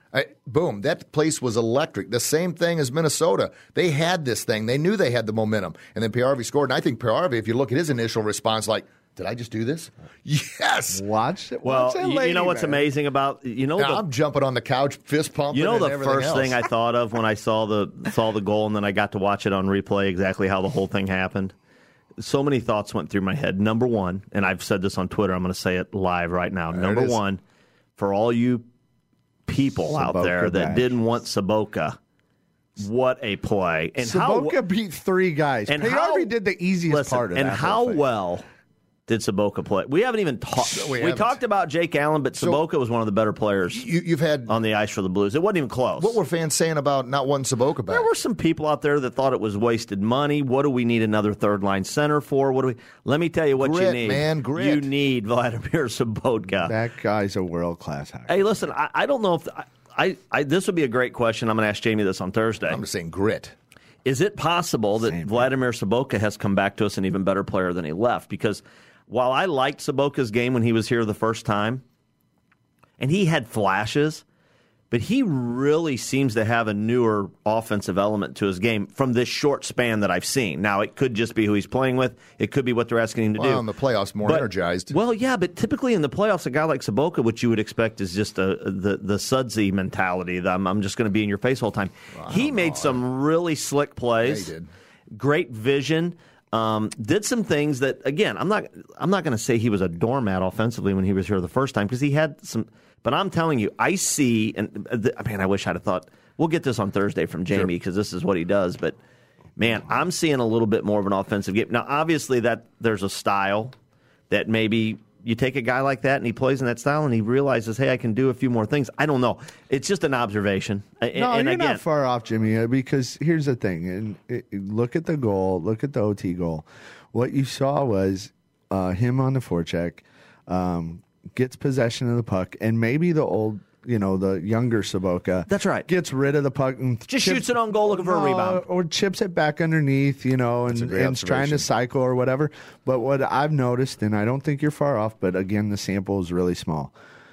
Boom, that place was electric. The same thing as Minnesota. They had this thing. They knew they had the momentum. And then Paajarvi scored. And I think Paajarvi, if you look at his initial response, like, did I just do this? Yes. Watch it. Well, watch you know what's amazing about I'm jumping on the couch, fist pumping. You know and the first else. thing I thought of when I saw the goal, and then I got to watch it on replay exactly how the whole thing happened. So many thoughts went through my head. Number one, and I've said this on Twitter, I'm going to say it live right now. Number one, for all you people out there that didn't want Sobotka, what a play! And Sobotka beat 3 guys. And Paajarvi did the easiest part of that. And how well did Sobotka play? We haven't even talked. We talked about Jake Allen, but Sobotka was one of the better players you've had on the ice for the Blues. It wasn't even close. What were fans saying about not wanting Sobotka back? There were some people out there that thought it was wasted money. What do we need another third-line center for? Let me tell you what you need. Grit. You need Vladimir Sobotka. That guy's a world-class hockey. Hey, listen, I don't know if this would be a great question. I'm going to ask Jamie this on Thursday. I'm just saying grit. Is it possible that Vladimir Sobotka has come back to us an even better player than he left? Because while I liked Sobotka's game when he was here the first time, and he had flashes, but he really seems to have a newer offensive element to his game from this short span that I've seen. Now, it could just be who he's playing with. It could be what they're asking him to do. Well, in the playoffs, more energized. Well, yeah, but typically in the playoffs, a guy like Sobotka, what you would expect is just the Sudsy mentality. I'm just going to be in your face all the time. Well, he made some really slick plays. Yeah, he did. Great vision. Did some things that, again, I'm not going to say he was a doormat offensively when he was here the first time because he had some. But I'm telling you, I see, and I wish I'd have thought. We'll get this on Thursday from Jamie because this is what he does. But man, I'm seeing a little bit more of an offensive game now. Obviously, that there's a style that maybe you take a guy like that and he plays in that style and he realizes, hey, I can do a few more things. I don't know. It's just an observation. No, you're not far off, Jimmy, because here's the thing. Look at the goal. Look at the OT goal. What you saw was him on the forecheck, gets possession of the puck, and maybe the younger Sobotka. That's right. Gets rid of the puck and just shoots it on goal looking for a rebound. Or chips it back underneath, and trying to cycle or whatever. But what I've noticed, and I don't think you're far off, but again, the sample is really small.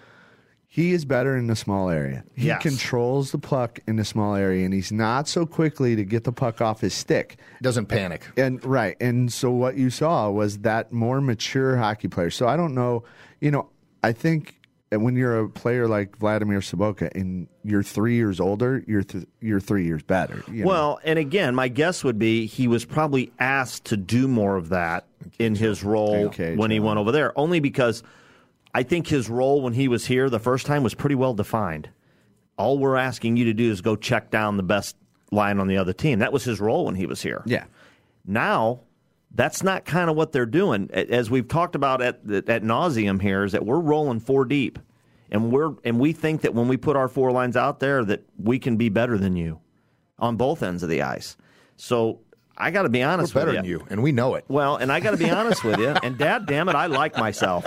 He is better in the small area. He controls the puck in the small area, and he's not so quickly to get the puck off his stick. Doesn't panic. And so what you saw was that more mature hockey player. So I don't know, I think when you're a player like Vladimir Sobotka and you're 3 years older, you're 3 years better. Well, and again, my guess would be he was probably asked to do more of that in his role when he went over there, only because I think his role when he was here the first time was pretty well defined. All we're asking you to do is go check down the best line on the other team. That was his role when he was here. Yeah. Now, that's not kind of what they're doing. As we've talked about at nauseum here, is that we're rolling 4 deep, and we think that when we put our 4 lines out there that we can be better than you on both ends of the ice. So I got to be honest with you. We're better than you, and we know it. Well, and I got to be honest with you, and dad damn it, I like myself.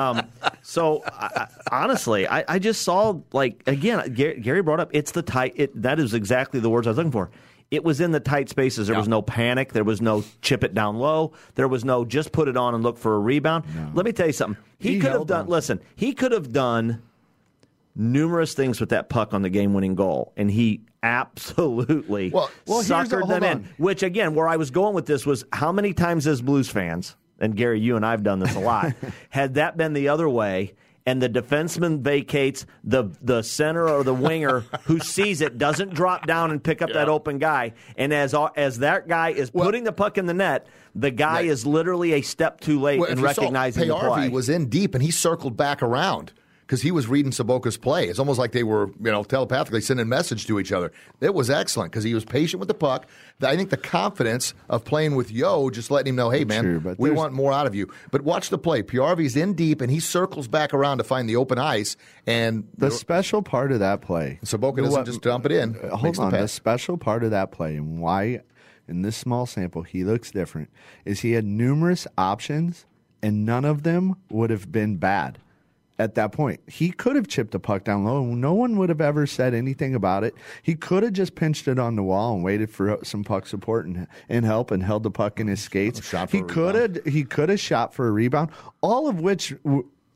Honestly, I just saw, again, Gary brought up, it's the tight, that is exactly the words I was looking for. It was in the tight spaces. There was no panic. There was no chip it down low. There was no just put it on and look for a rebound. No. Let me tell you something. He could have done, listen, he could have done numerous things with that puck on the game-winning goal, and he absolutely suckered them in. Which, again, where I was going with this was how many times as Blues fans, and Gary, you and I have done this a lot, had that been the other way, and the defenseman vacates, the center or the winger who sees it doesn't drop down and pick up that open guy, and as that guy is putting the puck in the net, the guy is literally a step too late in recognizing the play. Paajarvi was in deep, and he circled back around because he was reading Sobotka's play. It's almost like they were, telepathically sending a message to each other. It was excellent because he was patient with the puck. I think the confidence of playing with Yo just letting him know, hey, man, we want more out of you. But watch the play. Paajarvi's in deep, and he circles back around to find the open ice. And the special part of that play, Sobotka doesn't just dump it in. Hold on. The special part of that play and why in this small sample he looks different is he had numerous options, and none of them would have been bad. At that point, he could have chipped the puck down low. No one would have ever said anything about it. He could have just pinched it on the wall and waited for some puck support and help and held the puck in his skates. He could have shot for a rebound. All of which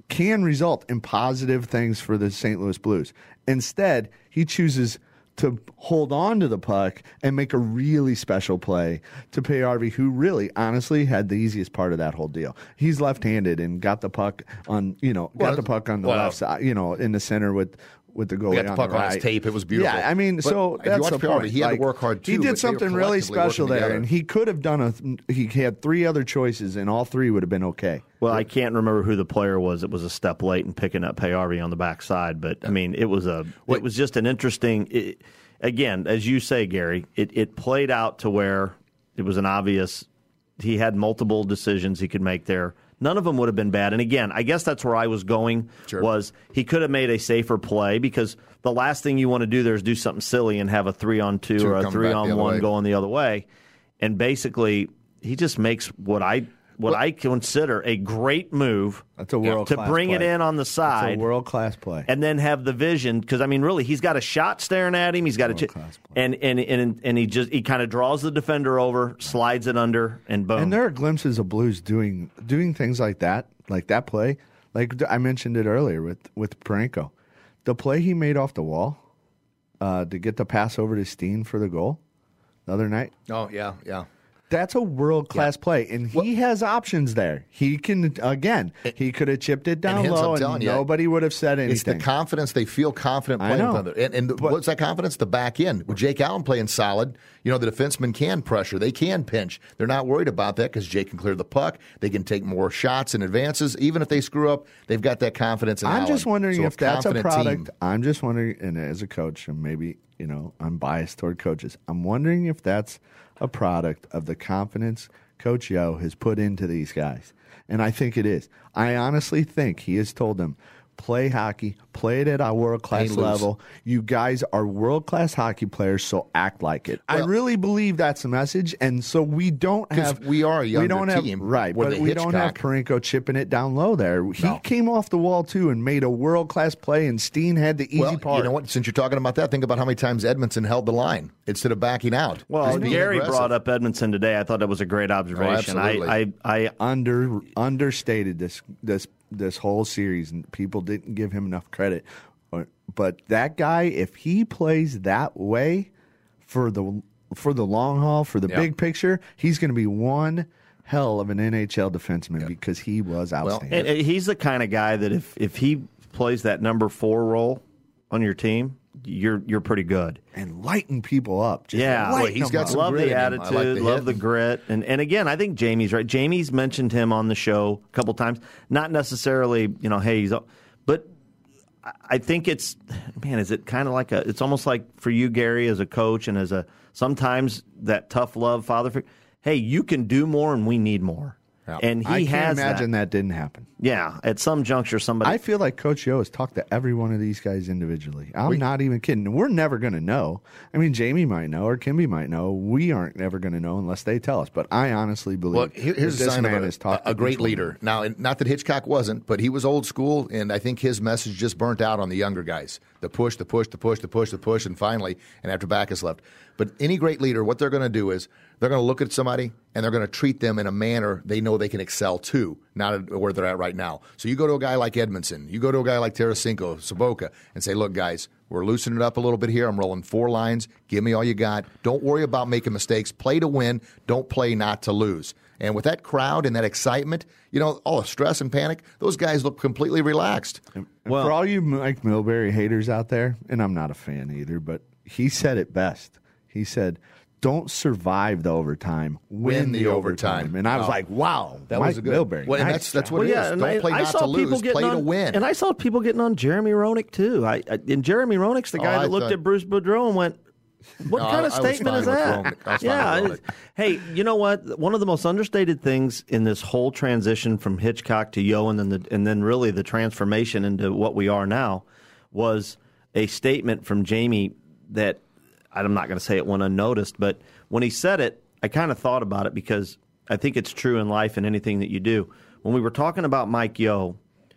can result in positive things for the St. Louis Blues. Instead, he chooses to hold on to the puck and make a really special play to Payarvi, who really, honestly, had the easiest part of that whole deal. He's left-handed and got the puck on, the puck on the left side, in the center with the goalie got the puck on his tape. It was beautiful. Yeah, I mean, but so that's the point. He had to work hard too. He did something really special there, and he could have done he had 3 other choices, and all 3 would have been okay. Well, I can't remember who the player was. It was a step late in picking up Payarvi on the backside, but I mean, it was just an interesting. Again, as you say, Gary, it played out to where it was an obvious. He had multiple decisions he could make there. None of them would have been bad. And again, I guess that's where I was going, was he could have made a safer play, because the last thing you want to do there is do something silly and have a 3-on-2 or a 3-on-1 going the other way. And basically, he just makes what I consider a great move. That's a world-class to bring play. it in on the side. That's a world-class play. And then have the vision, because I mean, really, he's got a shot staring at him. He's got and he kind of draws the defender over, slides it under, and boom. And there are glimpses of Blues doing things like that play. Like I mentioned it earlier with Parenko, the play he made off the wall to get the pass over to Steen for the goal the other night. Oh yeah. That's a world-class play, and he has options there. He can, again, he could have chipped it down low, and nobody would have said anything. It's the confidence. They feel confident playing with them. And what's that confidence? The back end. With Jake Allen playing solid, the defensemen can pressure. They can pinch. They're not worried about that because Jake can clear the puck. They can take more shots and advances. Even if they screw up, they've got that confidence in Allen. I'm just wondering if that's a product. Team. I'm just wondering, and as a coach, and maybe, I'm biased toward coaches, I'm wondering if that's a product of the confidence Coach Yo has put into these guys. And I think it is. I honestly think he has told them, play hockey, play it at a world-class level. You guys are world-class hockey players, so act like it. Well, I really believe that's the message, and so we don't have... we are a younger team. Right, but we don't have Parenko chipping it down low there. He came off the wall, too, and made a world-class play, and Steen had the easy part. You know what? Since you're talking about that, think about how many times Edmondson held the line instead of backing out. Well, Gary brought up Edmondson today. I thought that was a great observation. I understated this whole series, and people didn't give him enough credit. But that guy, if he plays that way for the long haul, for the big picture, he's going to be one hell of an NHL defenseman because he was outstanding. Well, and he's the kind of guy that if he plays that number 4 role on your team, you're pretty good. And lighten people up. He's got some love grit the attitude, like love the grit. And again, I think Jamie's right. Jamie's mentioned him on the show a couple times. Not necessarily, hey, he's... But I think is it kind of like it's almost like for you, Gary, as a coach and as sometimes that tough love father figure, hey, you can do more and we need more. Yeah. And I can't imagine that didn't happen. Yeah, at some juncture, somebody... I feel like Coach Yo has talked to every one of these guys individually. I'm not even kidding. We're never going to know. I mean, Jamie might know or Kimby might know. We aren't ever going to know unless they tell us. But I honestly believe here's a sign of a great leader. Now, not that Hitchcock wasn't, but he was old school, and I think his message just burnt out on the younger guys. The push, and finally, and after Backus left. But any great leader, what they're going to do is they're going to look at somebody and they're going to treat them in a manner they know they can excel to, not where they're at right now. So you go to a guy like Edmondson, you go to a guy like Tarasenko, Sobotka, and say, look, guys, we're loosening it up a little bit here. I'm rolling 4 lines. Give me all you got. Don't worry about making mistakes. Play to win. Don't play not to lose. And with that crowd and that excitement, all the stress and panic, those guys look completely relaxed. Well, for all you Mike Milbury haters out there, and I'm not a fan either, but he said it best. He said, don't survive the overtime, win the overtime. And I was like, wow, that was a good Milbury. Well, and that's what it is. Don't play not to lose, play to win. And I saw people getting on Jeremy Roenick, too. And Jeremy Roenick's the guy that looked at Bruce Boudreau and went, what kind of statement is that? Hey, you know what? One of the most understated things in this whole transition from Hitchcock to Yo and then really the transformation into what we are now was a statement from Jamie that I'm not going to say it went unnoticed, but when he said it, I kind of thought about it because I think it's true in life and anything that you do. When we were talking about Mike Yo,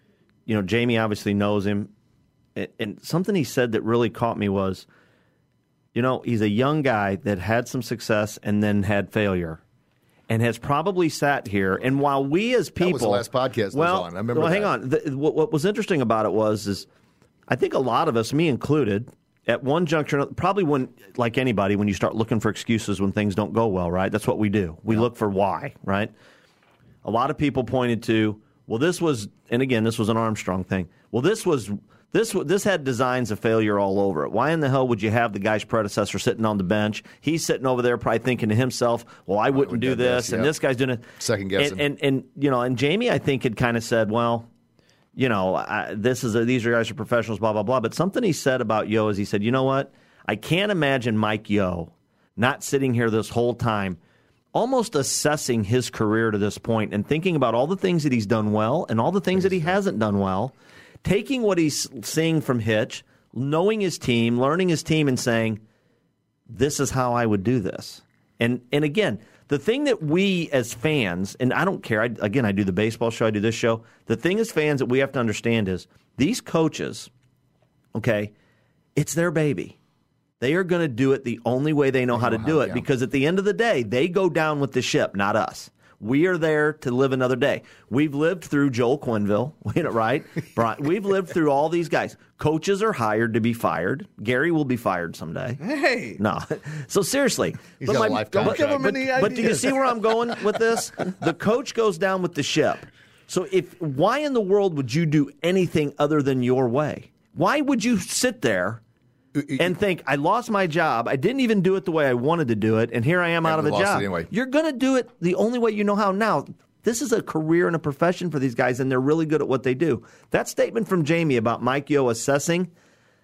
Jamie obviously knows him, and something he said that really caught me was, he's a young guy that had some success and then had failure. and has probably sat here. And while we as people, that was the last podcast was on. I remember. Hang on. What was interesting about it is I think a lot of us, me included, at one juncture, probably when, like anybody, when you start looking for excuses when things don't go well, right? That's what we do. We look for why, right? A lot of people pointed to, well, this was, and again, this was an Armstrong thing. Well, this had designs of failure all over it. Why in the hell would you have the guy's predecessor sitting on the bench? He's sitting over there probably thinking to himself, well, I wouldn't do this, and this guy's doing it. Second guessing. And Jamie, I think, had kind of said, well, these guys are professionals, blah, blah, blah. But something he said about Yo is he said, you know what? I can't imagine Mike Yo not sitting here this whole time almost assessing his career to this point and thinking about all the things that he's done well and all the things that he hasn't done well, taking what he's seeing from Hitch, knowing his team, learning his team, and saying, this is how I would do this. And again, the thing that we as fans, and I don't care, I do the baseball show, I do this show, the thing as fans that we have to understand is these coaches, okay, it's their baby. They are going to do it the only way they know how to do it because at the end of the day, they go down with the ship, not us. We are there to live another day. We've lived through Joel Quenneville, right? We've lived through all these guys. Coaches are hired to be fired. Gary will be fired someday. Hey. No. So seriously. He's got a life contract. Don't give him any ideas. But do you see where I'm going with this? The coach goes down with the ship. So why in the world would you do anything other than your way? Why would you sit there and think, I lost my job, I didn't even do it the way I wanted to do it, and here I am out of a job? Anyway. You're going to do it the only way you know how. Now, this is a career and a profession for these guys, and they're really good at what they do. That statement from Jamie about Mike Yo assessing,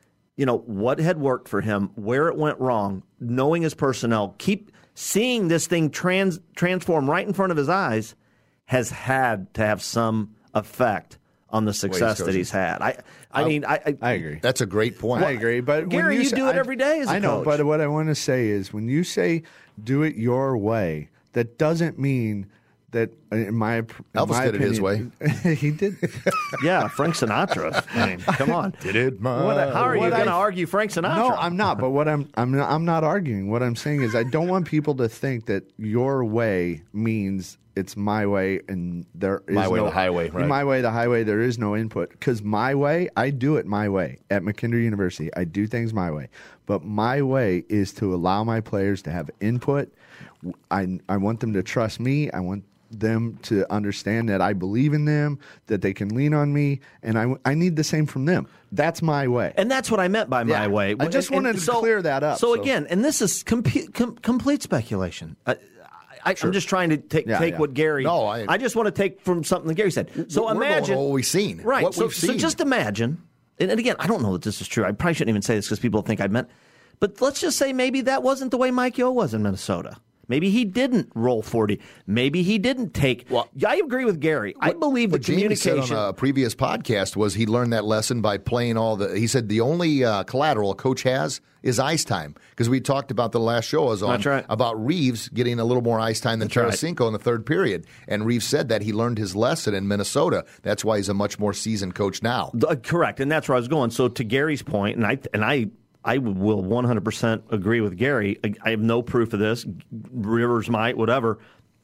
what had worked for him, where it went wrong, knowing his personnel, keep seeing this thing transform right in front of his eyes, has had to have some effect on the success that he's had. I agree. That's a great point. I agree, but Gary, you do it every day as a coach. I know, but what I want to say is when you say do it your way, that doesn't mean that in my Elvis did it his way. He did. Yeah, Frank Sinatra. I mean, come on. Did it my How are you going to argue Frank Sinatra? No, I'm not. But what I'm not arguing. What I'm saying is I don't want people to think that your way means it's my way and there is my way, no, the highway, right? My way, the highway. There is no input because my way, I do it my way at McKinder University. I do things my way, but my way is to allow my players to have input. I want them to trust me. I want them to understand that I believe in them, that they can lean on me, and I need the same from them. That's my way. And that's what I meant by my way. I just wanted to clear that up. So again, and this is complete speculation. I'm just trying to take what Gary. No, I just want to take from something that Gary said. So imagine what we've seen, right? What we've seen. So just imagine, and again, I don't know that this is true. I probably shouldn't even say this because people think I meant. But let's just say maybe that wasn't the way Mike Yo was in Minnesota. Maybe he didn't roll 40. Maybe he didn't take. Well, I agree with Gary. I believe the communication. Jamie said on a previous podcast was he learned that lesson by playing all the. He said the only collateral a coach has is ice time because we talked about the last show I was on. That's right. About Reeves getting a little more ice time than Tarasenko in the third period, and Reeves said that he learned his lesson in Minnesota. That's why he's a much more seasoned coach now. Correct, and that's where I was going. So to Gary's point, and I will 100% agree with Gary. I have no proof of this. Rivers might, whatever.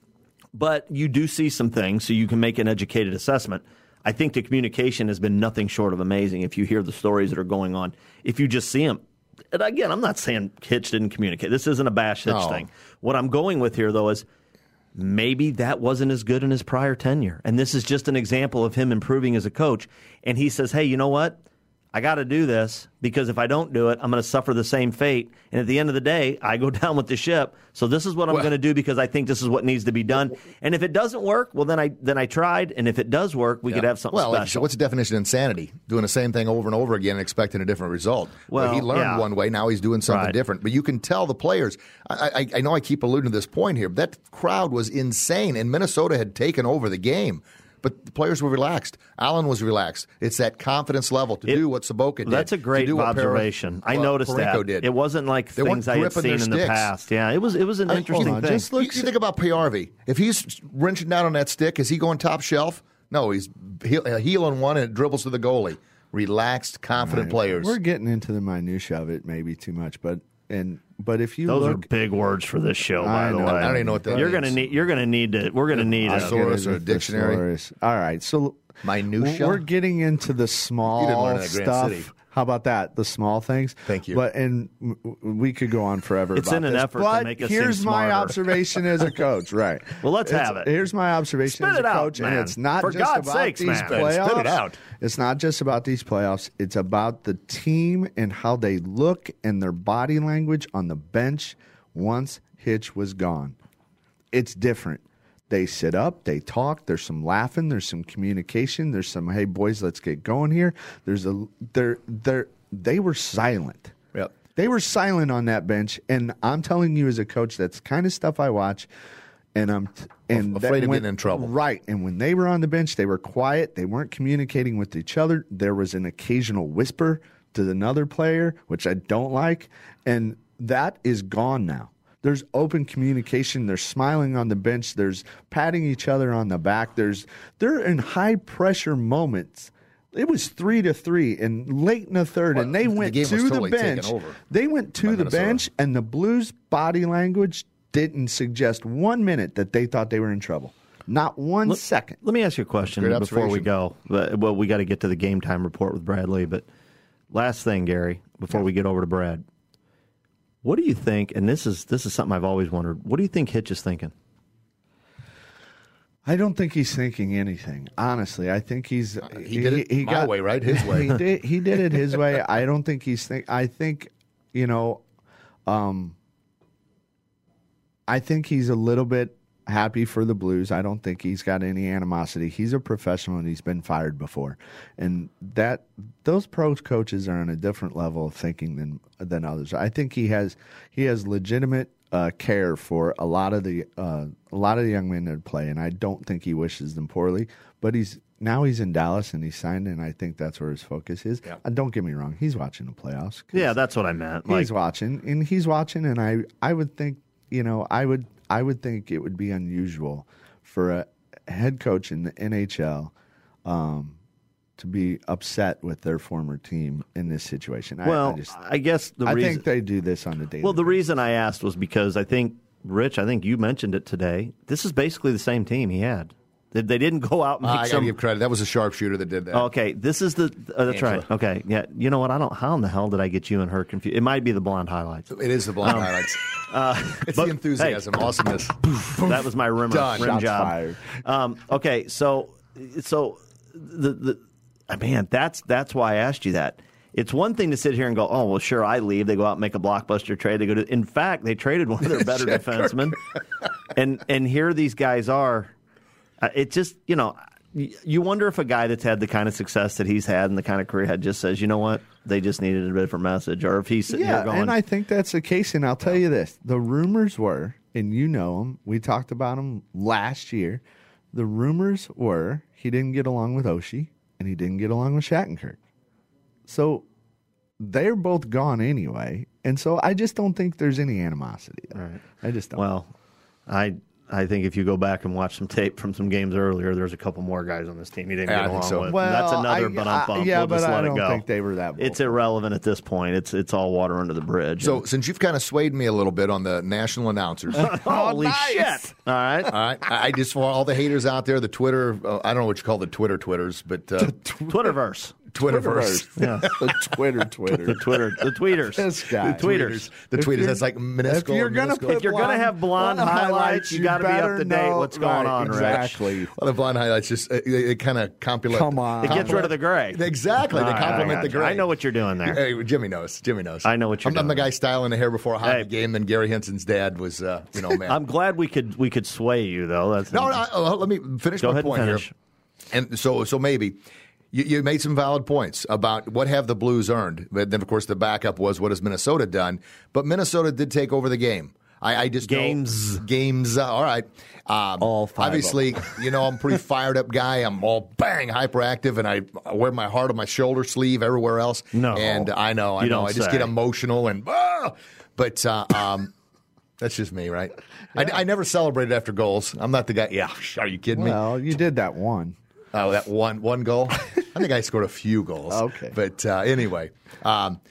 But you do see some things, so you can make an educated assessment. I think the communication has been nothing short of amazing if you hear the stories that are going on. If you just see them. And again, I'm not saying Hitch didn't communicate. This isn't a bash Hitch thing. What I'm going with here, though, is maybe that wasn't as good in his prior tenure. And this is just an example of him improving as a coach. And he says, hey, you know what? I got to do this because if I don't do it, I'm going to suffer the same fate. And at the end of the day, I go down with the ship. So this is what I'm going to do because I think this is what needs to be done. And if it doesn't work, well, then I tried. And if it does work, we could have something special. What's the definition of insanity? Doing the same thing over and over again and expecting a different result. Well, he learned one way. Now he's doing something different. But you can tell the players. I know I keep alluding to this point here. But that crowd was insane. And Minnesota had taken over the game. But the players were relaxed. Allen was relaxed. It's that confidence level to do what Sobotka did. That's a great observation. I noticed that. Did. It wasn't like things I had seen in the past. Yeah, it was an interesting thing. You think about Payarvi. If he's wrenching down on that stick, is he going top shelf? No, he's heeling one and it dribbles to the goalie. Relaxed, confident players. We're getting into the minutia of it maybe too much, but But if you those look, are big words for this show, by the way. I don't even know what that You're means. gonna need to. We're gonna need a thesaurus or a dictionary. Thesaurus. All right, so Minutia? we're getting into the small You didn't learn that at Grand stuff. City. How about that? The small things. Thank you. But we could go on forever. It's about in an this. effort to but make us here's seem my smarter. observation as a coach. Right. Well, let's have it. Here's my observation Spit as it a out, coach, and man. it's not For just God's about sakes, these man. playoffs. Spit it out. It's not just about these playoffs. It's about the team and how they look and their body language on the bench once Hitch was gone. It's different. They sit up, they talk, there's some laughing, there's some communication, there's some, hey boys, let's get going here. They were silent. Yep. They were silent on that bench, and I'm telling you as a coach, that's the kind of stuff I watch, and Afraid of getting in trouble. Right, and when they were on the bench, they were quiet. They weren't communicating with each other. There was an occasional whisper to another player, which I don't like, and that is gone now. There's open communication. They're smiling on the bench. There's patting each other on the back. They're in high pressure moments. It was 3-3 and late in the third, and they went game was to the totally taken bench. over They went to by the Minnesota. bench, and the Blues' body language didn't suggest 1 minute that they thought they were in trouble. Not one second. Let me ask you a question Great before we observation. go. Well, we got to get to the game time report with Bradley, but last thing, Gary, before we get over to Brad, what do you think? And this is something I've always wondered. What do you think Hitch is thinking? I don't think he's thinking anything. Honestly, I think he's He did it my way, right? His way. He did it his way. I don't think he's I think I think he's a little bit happy for the Blues. I don't think he's got any animosity. He's a professional and he's been fired before, and those pro coaches are on a different level of thinking than others. I think he has legitimate care for a lot of the young men that play, and I don't think he wishes them poorly. But he's in Dallas and he's signed, and I think that's where his focus is. Yeah. Don't get me wrong; he's watching the playoffs. Yeah, that's what I meant. He's watching, and I would think, I would think it would be unusual for a head coach in the NHL to be upset with their former team in this situation. I guess the reason, think they do this on a daily. Well, the reason I asked was because I think, Rich, you mentioned it today. This is basically the same team he had. They didn't go out and make I got to give credit. That was a sharpshooter that did that. Okay, this is the. That's right. Okay, yeah. You know what? How in the hell did I get you and her confused? It might be the blonde highlights. It is the blonde highlights. It's the enthusiasm, awesomeness. That was my rim Done. job. Shots fired. Okay, so the man, that's why I asked you that. It's one thing to sit here and go, oh well, sure, I leave. They go out and make a blockbuster trade. They go to. In fact, they traded one of their better defensemen, and here these guys are. It just, you wonder if a guy that's had the kind of success that he's had and the kind of career he had just says, you know what, they just needed a different message, or if he's sitting here going. And I think that's the case. And I'll tell you this: the rumors were, and you know them. We talked about them last year. The rumors were he didn't get along with Oshie and he didn't get along with Shattenkirk. So they're both gone anyway, and so I just don't think there's any animosity there. Right. I just don't. Well, I think if you go back and watch some tape from some games earlier, there's a couple more guys on this team he didn't get along with. Well, that's another bump. Yeah, we'll but just let I don't it go. think they were that. It's irrelevant at this point. It's all water under the bridge. So, since you've kind of swayed me a little bit on the national announcers, holy shit! All right. I just for all the haters out there, the Twitter, I don't know what you call the Twitters, but Twitterverse. Twitterverse. Yeah. the Twitter. The tweeters. This guy. The tweeters. The tweeters. That's like minuscule. If you're gonna minuscule. If you're going to have blonde highlights, you got to be up to date. What's going on, Rich? Exactly. Well, the blonde highlights just it kind of complement. Come on. It gets rid of the gray. Exactly. They All right, complement I the got you. gray. I know what you're doing there. Hey, Jimmy knows. I know what you're I'm doing. the guy styling the hair before a hockey Hey. game. Then Gary Henson's dad was, man. I'm glad we could sway you though. That's No, let me finish Go my ahead and point finish. here. And so maybe you made some valid points about what have the Blues earned. But then, of course, the backup was what has Minnesota done. But Minnesota did take over the game. I just Games. All right. All five Obviously, I'm a pretty fired up guy. I'm all hyperactive, and I wear my heart on my shoulder sleeve everywhere else. No. And I know. You don't I just say. get emotional and but that's just me, right? Yeah. I never celebrated after goals. I'm not the guy. Yeah, are you kidding me? Well, you did that one. Oh, that one goal? I think I scored a few goals. Okay. But anyway, but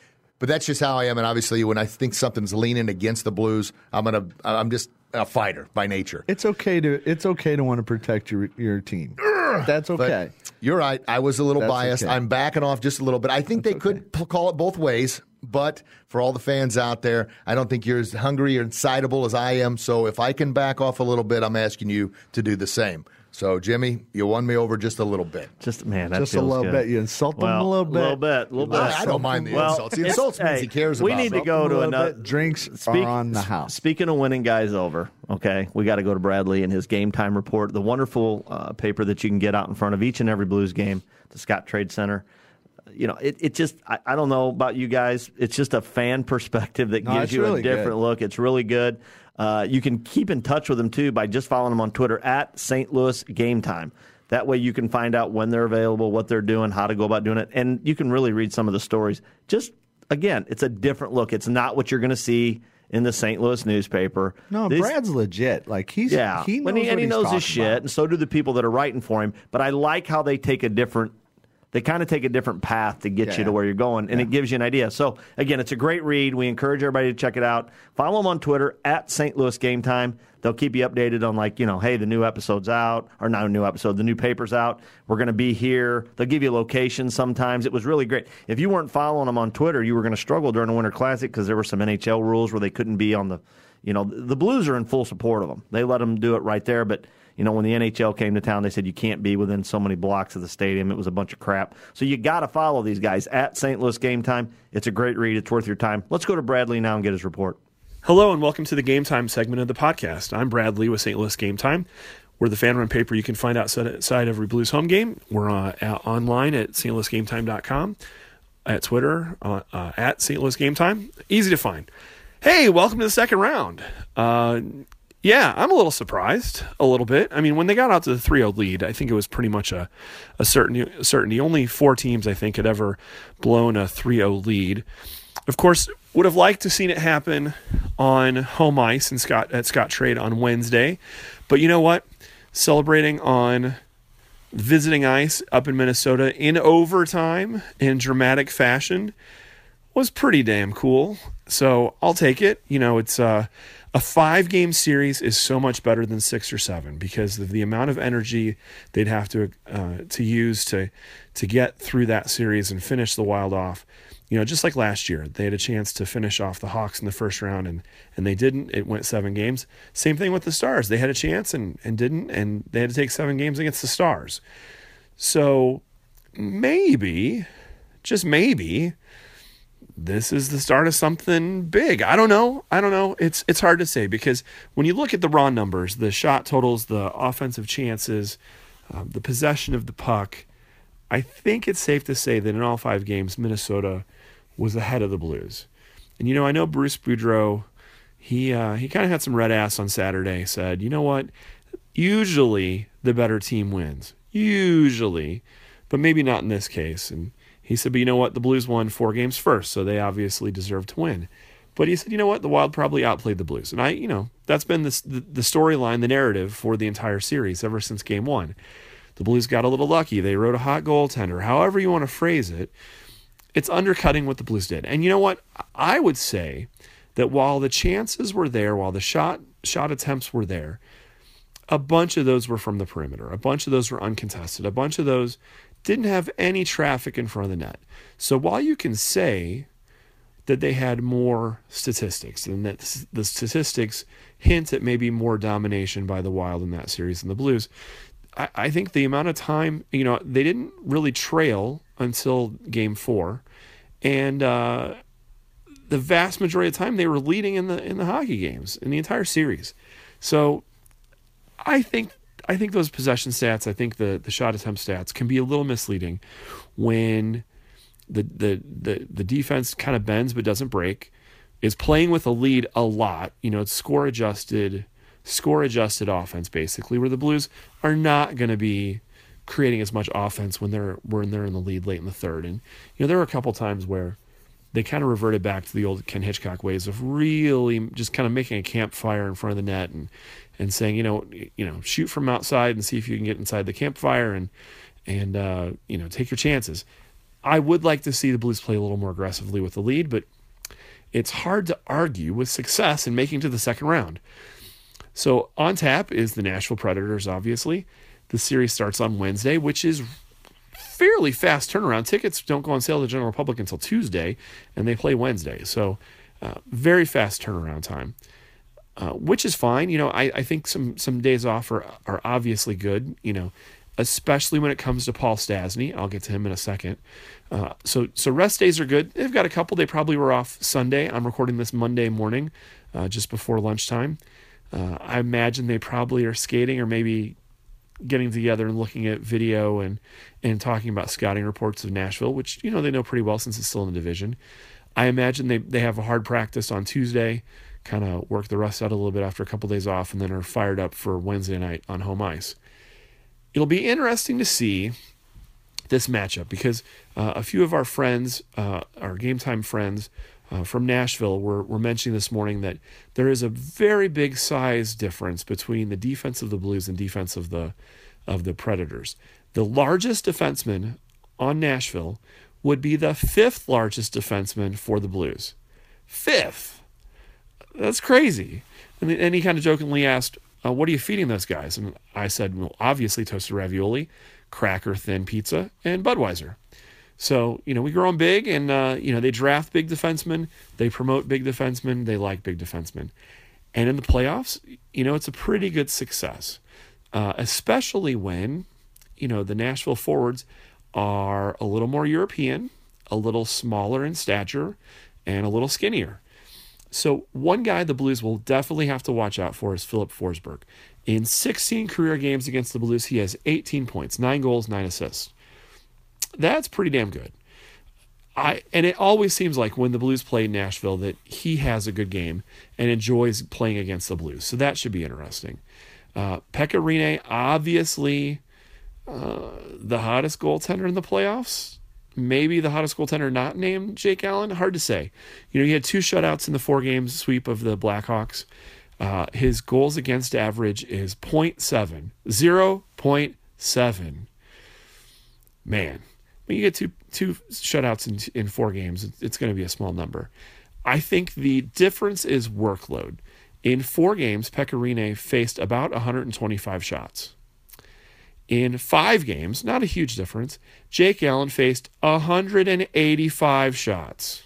But that's just how I am. And obviously, when I think something's leaning against the Blues, I'm just a fighter by nature. It's okay to want to protect your team. That's okay. But you're right. I was a little biased. Okay. I'm backing off just a little bit. I think they could call it both ways. But for all the fans out there, I don't think you're as hungry or excitable as I am. So if I can back off a little bit, I'm asking you to do the same. So, Jimmy, you won me over just a little bit. Just a little bit. You insult them a little bit. A little bit. I don't mind the insults. The insults means he cares about We need to go to another. Drinks are on the house. Speaking of winning guys over, okay, we got to go to Bradley and his Game Time Report, the wonderful paper that you can get out in front of each and every Blues game, the Scott Trade Center. You know, it just, I don't know about you guys. It's just a fan perspective that gives you a different look. It's really good. You can keep in touch with them, too, by just following them on Twitter at St. Louis Game Time. That way you can find out when they're available, what they're doing, how to go about doing it, and you can really read some of the stories. Just, again, it's a different look. It's not what you're going to see in the St. Louis newspaper. No, Brad's legit. Like he knows he knows knows his shit, about. And so do the people that are writing for him. But I like how they take a different. They kind of take a different path to get you to where you're going, and it gives you an idea. So, again, it's a great read. We encourage everybody to check it out. Follow them on Twitter at St. Louis Game Time. They'll keep you updated on, hey, the new episode's out, or not a new episode, the new paper's out. We're going to be here. They'll give you locations sometimes. It was really great. If you weren't following them on Twitter, you were going to struggle during the Winter Classic because there were some NHL rules where they couldn't be on the, the Blues are in full support of them. They let them do it right there, but when the NHL came to town, they said you can't be within so many blocks of the stadium. It was a bunch of crap. So you got to follow these guys at St. Louis Game Time. It's a great read. It's worth your time. Let's go to Bradley now and get his report. Hello and welcome to the Game Time segment of the podcast. I'm Bradley with St. St. Louis Game Time. We're the fan run paper you can find outside every Blues home game. We're online at stlouisgametime.com, at Twitter at St. Louis Game Time. Easy to find. Hey, welcome to the second round. Yeah, I'm a little surprised, a little bit. I mean, when they got out to the 3-0 lead, I think it was pretty much a certainty. Only 4 teams, I think, had ever blown a 3-0 lead. Of course, would have liked to seen it happen on home ice at Scott Trade on Wednesday. But you know what? Celebrating on visiting ice up in Minnesota in overtime in dramatic fashion was pretty damn cool. So I'll take it. It's a 5-game series is so much better than 6 or 7 because of the amount of energy they'd have to use to get through that series and finish the Wild off. Just like last year, they had a chance to finish off the Hawks in the first round and they didn't. It went 7 games. Same thing with the Stars. They had a chance and didn't, and they had to take 7 games against the Stars. So maybe, just maybe, this is the start of something big. I don't know. It's hard to say because when you look at the raw numbers, the shot totals, the offensive chances, the possession of the puck, I think it's safe to say that in all 5 games, Minnesota was ahead of the Blues. And, I know Bruce Boudreau, he kind of had some red ass on Saturday, said, you know what, usually the better team wins. Usually. But maybe not in this case. And he said, but you know what? The Blues won 4 games first, so they obviously deserve to win. But he said, you know what? The Wild probably outplayed the Blues. And that's been the storyline, the narrative for the entire series ever since Game 1. The Blues got a little lucky. They wrote a hot goaltender. However you want to phrase it, it's undercutting what the Blues did. And you know what? I would say that while the chances were there, while the shot attempts were there, a bunch of those were from the perimeter. A bunch of those were uncontested. A bunch of those didn't have any traffic in front of the net. So while you can say that they had more statistics and that the statistics hint at maybe more domination by the Wild in that series than the Blues, I think the amount of time, they didn't really trail until Game 4, and the vast majority of the time they were leading in the hockey games in the entire series. So I think those possession stats, I think the shot attempt stats can be a little misleading when the defense kind of bends but doesn't break, is playing with a lead a lot. It's score adjusted offense basically, where the Blues are not going to be creating as much offense when they're in the lead late in the third. And there were a couple times where they kind of reverted back to the old Ken Hitchcock ways of really just kind of making a campfire in front of the net and saying, shoot from outside and see if you can get inside the campfire and take your chances. I would like to see the Blues play a little more aggressively with the lead, but it's hard to argue with success in making to the second round. So on tap is the Nashville Predators, obviously. The series starts on Wednesday, which is fairly fast turnaround. Tickets don't go on sale to the general public until Tuesday, and they play Wednesday. So very fast turnaround time, which is fine. I think some days off are obviously good, especially when it comes to Paul Stastny. I'll get to him in a second. So rest days are good. They've got a couple. They probably were off Sunday. I'm recording this Monday morning, just before lunchtime. I imagine they probably are skating or maybe getting together and looking at video and talking about scouting reports of Nashville, which, they know pretty well since it's still in the division. I imagine they have a hard practice on Tuesday, kind of work the rust out a little bit after a couple days off, and then are fired up for Wednesday night on home ice. It'll be interesting to see this matchup because a few of our friends, our Game Time friends from Nashville, were mentioning this morning that there is a very big size difference between the defense of the Blues and defense of the Predators. The largest defenseman on Nashville would be the 5th largest defenseman for the Blues. 5th. That's crazy. And he kind of jokingly asked, what are you feeding those guys? And I said, well, obviously toasted ravioli, cracker thin pizza, and Budweiser. So, we grow them big, and, they draft big defensemen, they promote big defensemen, they like big defensemen. And in the playoffs, it's a pretty good success, especially when, the Nashville forwards are a little more European, a little smaller in stature, and a little skinnier. So one guy the Blues will definitely have to watch out for is Philip Forsberg. In 16 career games against the Blues, he has 18 points, 9 goals, 9 assists. That's pretty damn good. And it always seems like when the Blues play Nashville that he has a good game and enjoys playing against the Blues. So that should be interesting. Pekka Rinne, obviously the hottest goaltender in the playoffs. Maybe the hottest goaltender not named Jake Allen. Hard to say. He had 2 shutouts in the 4 games sweep of the Blackhawks. His goals against average is 0.7. 0.7. Man. When you get two shutouts in 4 games, it's going to be a small number. I think the difference is workload. In 4 games, Pekka Rinne faced about 125 shots. In 5 games, not a huge difference, Jake Allen faced 185 shots.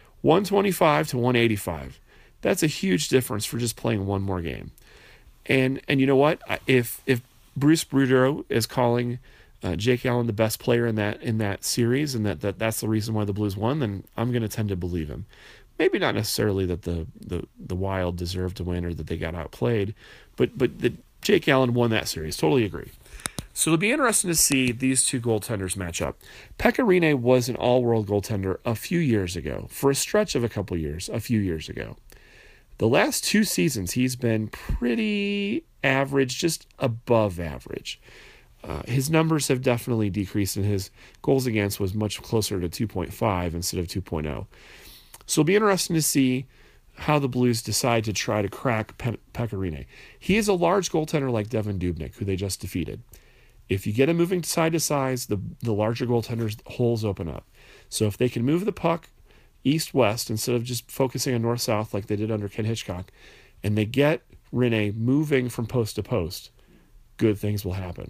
125 to 185. That's a huge difference for just playing one more game. And you know what? If Bruce Boudreau is calling Jake Allen the best player in that series, and that's the reason why the Blues won, then I'm going to tend to believe him. Maybe not necessarily that the Wild deserved to win or that they got outplayed, but that Jake Allen won that series. Totally agree. So it'll be interesting to see these 2 goaltenders match up. Pekka Rinne was an all-world goaltender a few years ago, for a stretch of a few years ago. The last 2 seasons, he's been pretty average, just above average. His numbers have definitely decreased, and his goals against was much closer to 2.5 instead of 2.0. So it'll be interesting to see how the Blues decide to try to crack Pekka Rinne. He is a large goaltender like Devan Dubnyk, who they just defeated. If you get him moving side to side, the larger goaltenders' holes open up. So if they can move the puck east-west instead of just focusing on north-south like they did under Ken Hitchcock, and they get Rinne moving from post to post, good things will happen.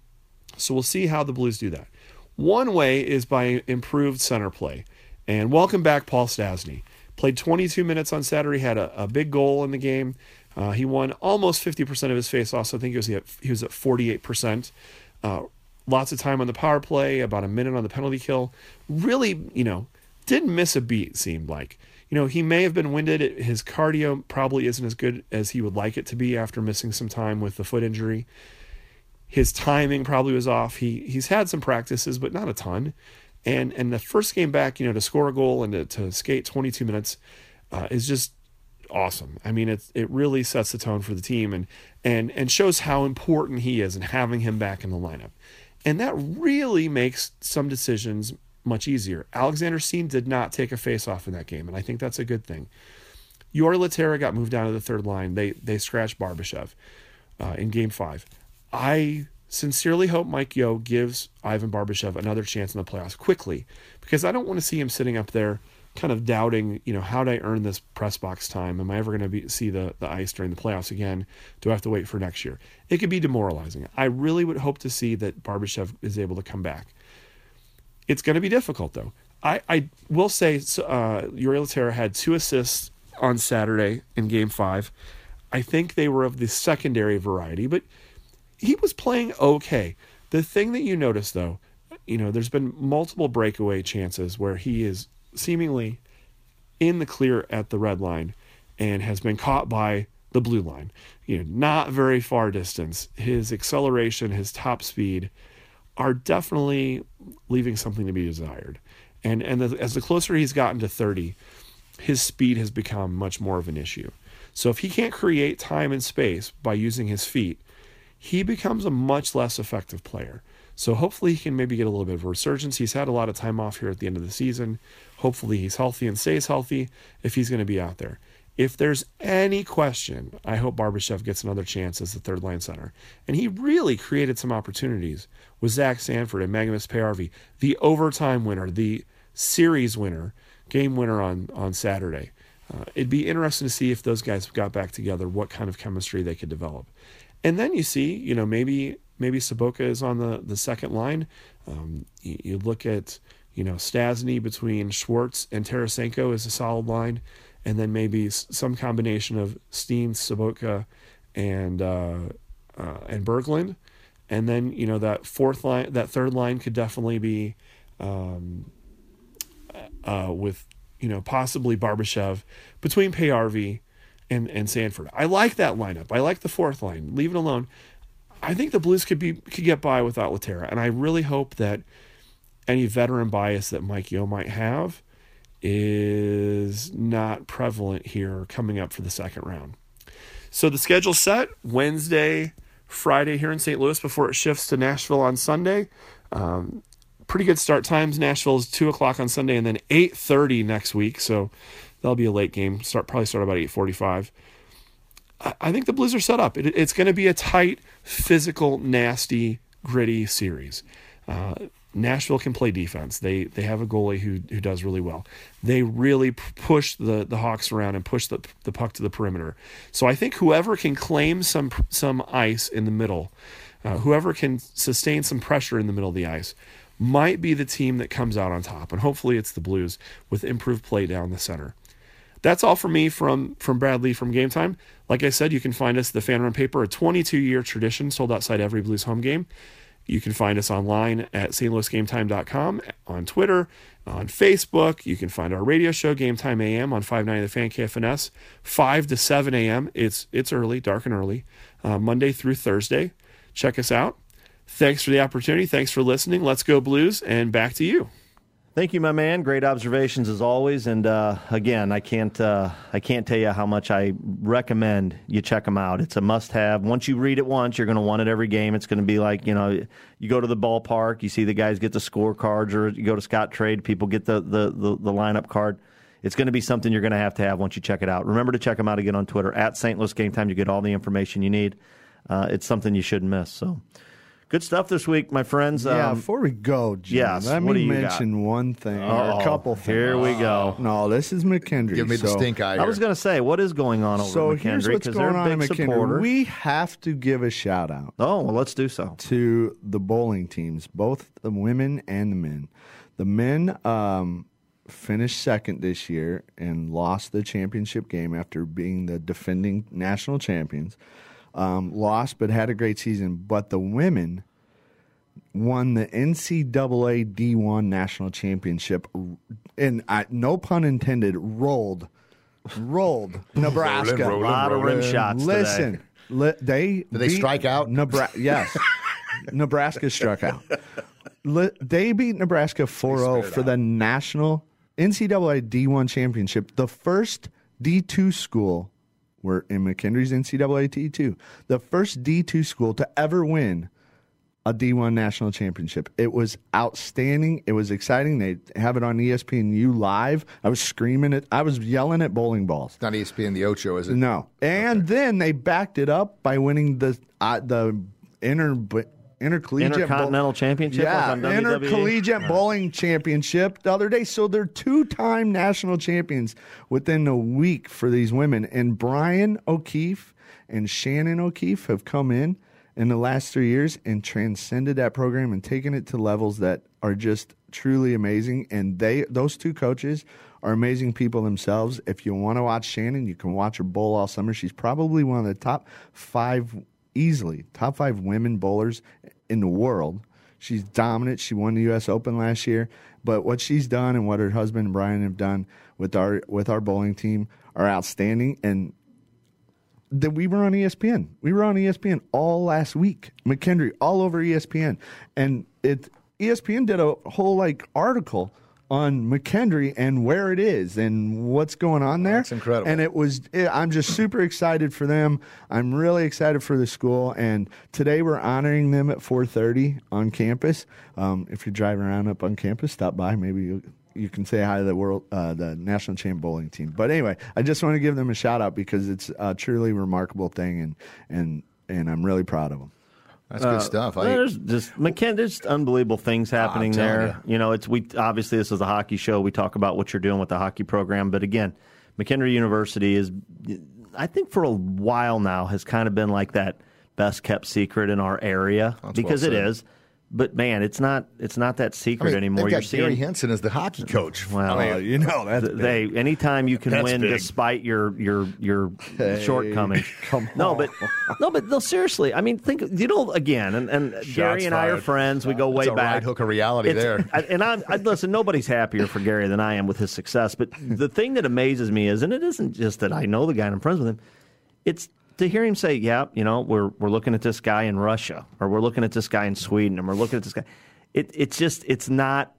So we'll see how the Blues do that. One way is by improved center play. And welcome back, Paul Stastny. Played 22 minutes on Saturday, had a big goal in the game. He won almost 50% of his faceoffs. I think he was at 48%. Lots of time on the power play, about a minute on the penalty kill. Really, didn't miss a beat, seemed like. He may have been winded. His cardio probably isn't as good as he would like it to be after missing some time with the foot injury. His timing probably was off. He's had some practices, but not a ton. And the first game back, to score a goal and to skate 22 minutes is just awesome. I mean, it really sets the tone for the team and shows how important he is and having him back in the lineup. And that really makes some decisions much easier. Alexander Steen did not take a face-off in that game, and I think that's a good thing. Jori Lehtera got moved down to the third line. They scratched Barbashev in Game 5. I sincerely hope Mike Yeo gives Ivan Barbashev another chance in the playoffs quickly, because I don't want to see him sitting up there kind of doubting, how did I earn this press box time? Am I ever going to see the ice during the playoffs again? Do I have to wait for next year? It could be demoralizing. I really would hope to see that Barbashev is able to come back. It's going to be difficult, though. I will say Jori Lehtera had 2 assists on Saturday in Game 5. I think they were of the secondary variety, but he was playing okay. The thing that you notice, though, there's been multiple breakaway chances where he is seemingly in the clear at the red line and has been caught by the blue line. Not very far distance. His acceleration, his top speed are definitely leaving something to be desired. And as the closer he's gotten to 30, his speed has become much more of an issue. So if he can't create time and space by using his feet, he becomes a much less effective player. So hopefully he can maybe get a little bit of a resurgence. He's had a lot of time off here at the end of the season. Hopefully he's healthy and stays healthy if he's going to be out there. If there's any question, I hope Barbashev gets another chance as the third line center. And he really created some opportunities with Zach Sanford and Magnus Paajarvi, the overtime winner, the series winner, game winner on Saturday. It'd be interesting to see if those guys got back together, what kind of chemistry they could develop. And then you see, maybe Sobotka is on the second line. You look at, Stastny between Schwartz and Tarasenko is a solid line. And then maybe some combination of Steen, Sobotka, and Berglund. And then, that third line could definitely be with, possibly Barbashev between Paajarvi and Sanford. I like that lineup. I like the fourth line. Leave it alone. I think the Blues could get by without Lehtera, and I really hope that any veteran bias that Mike Yeo might have is not prevalent here coming up for the second round. So the schedule's set Wednesday, Friday here in St. Louis before it shifts to Nashville on Sunday. Pretty good start times. Nashville is 2:00 on Sunday and then 8:30 next week. So that'll be a late game. Probably start about 8:45. I think the Blues are set up. It's going to be a tight, physical, nasty, gritty series. Nashville can play defense. They have a goalie who does really well. They really push the Hawks around and push the puck to the perimeter. So I think whoever can claim some ice in the middle, whoever can sustain some pressure in the middle of the ice, might be the team that comes out on top. And hopefully it's the Blues with improved play down the center. That's all from me from Brad Lee from Game Time. Like I said, you can find us, the Fan Run Paper, a 22-year tradition sold outside every Blues home game. You can find us online at stlouisgametime.com, on Twitter, on Facebook. You can find our radio show, Game Time AM, on 590 The Fan KFNS, 5 to 7 a.m. It's early, dark and early, Monday through Thursday. Check us out. Thanks for the opportunity. Thanks for listening. Let's go Blues, and back to you. Thank you, my man. Great observations as always. And again, I can't tell you how much I recommend you check them out. It's a must-have. Once you read it once, you're going to want it every game. It's going to be like, you go to the ballpark, you see the guys get the scorecards, or you go to Scott Trade, people get the lineup card. It's going to be something you're going to have once you check it out. Remember to check them out again on Twitter at St. Louis Game Time. You get all the information you need. It's something you shouldn't miss. So. Good stuff this week, my friends. Before we go, Jim, let me mention one thing, or a couple things. Here we go. No, this is McKendree. Give me the stink eye here. I was going to say, what is going on over at McKendree? Here's what's going on at McKendree. We have to give a shout-out. Oh, well, let's do so. To the bowling teams, both the women and the men. The men finished second this year and lost the championship game after being the defending national champions. Lost, but had a great season. But the women won the NCAA D1 national championship, and no pun intended, rolled Nebraska. A lot of rim shots. Listen, did they strike out? Yes, Nebraska struck out. They beat Nebraska 4-0 for the national NCAA D1 championship. The first D2 school. We're in McKendree's NCAA D2. The first D2 school to ever win a D1 national championship. It was outstanding. It was exciting. They have it on ESPNU Live. I was screaming it. I was yelling at bowling balls. It's not ESPN the Ocho, is it? Intercontinental Championship. Yeah, like on WWE? Intercollegiate Bowling Championship the other day. So they're 2-time national champions within a week for these women. And Brian O'Keefe and Shannon O'Keefe have come in the last 3 years and transcended that program and taken it to levels that are just truly amazing. And those two coaches are amazing people themselves. If you want to watch Shannon, you can watch her bowl all summer. She's probably one of the top 5 women bowlers in the world. She's dominant. She won the U.S. Open last year. But what she's done and what her husband Brian have done with our bowling team are outstanding. And we were on ESPN. We were on ESPN all last week. McKendree all over ESPN, and ESPN did a whole article on McKendree and where it is and what's going on there. That's incredible. And I'm just super excited for them. I'm really excited for the school. And today we're honoring them at 4:30 on campus. If you're driving around up on campus, stop by. Maybe you can say hi to the national champ bowling team. But anyway, I just want to give them a shout out because it's a truly remarkable thing, and I'm really proud of them. That's good stuff. There's just unbelievable things happening there. Obviously this is a hockey show. We talk about what you're doing with the hockey program, but again, McKendree University is, I think for a while now, has kind of been like that best kept secret in our area. That's because well it said. is. But man, it's not that secret anymore. They've got Gary Henson as the hocky coach. Well, that's big. Anytime you can That's win big. despite your shortcomings. But seriously, I mean, think again, and Gary and I are friends. We go way That's a back. right hook of reality there. Listen, nobody's happier for Gary than I am with his success. But the thing that amazes me is, and it isn't just that I know the guy and I'm friends with him, it's to hear him say, yeah, we're looking at this guy in Russia, or we're looking at this guy in Sweden, and we're looking at this guy. It's not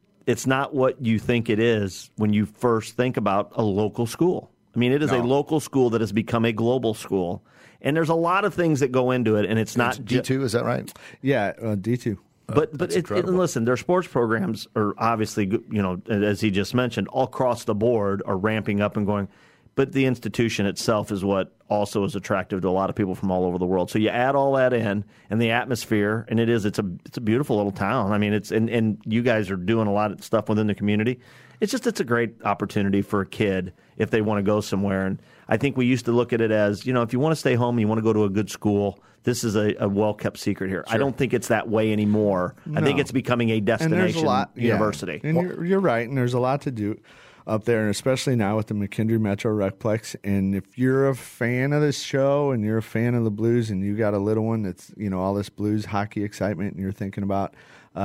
what you think it is when you first think about a local school. I mean, it is a local school that has become a global school, and there's a lot of things that go into it, and it's not D2, is that right? Yeah, D2. But listen, their sports programs are obviously, as he just mentioned, all across the board are ramping up and going. But the institution itself is what also is attractive to a lot of people from all over the world. So you add all that in, and the atmosphere, and it's a beautiful little town. I mean, and you guys are doing a lot of stuff within the community. It's a great opportunity for a kid if they want to go somewhere. And I think we used to look at it as, if you want to stay home and you want to go to a good school, this is a well-kept secret here. Sure. I don't think it's that way anymore. No. I think it's becoming a destination university. Yeah. And you're right, and there's a lot to do up there, and especially now with the McKendree Metro Recplex. And if you're a fan of this show and you're a fan of the Blues and you got a little one that's, all this Blues hockey excitement, and you're thinking about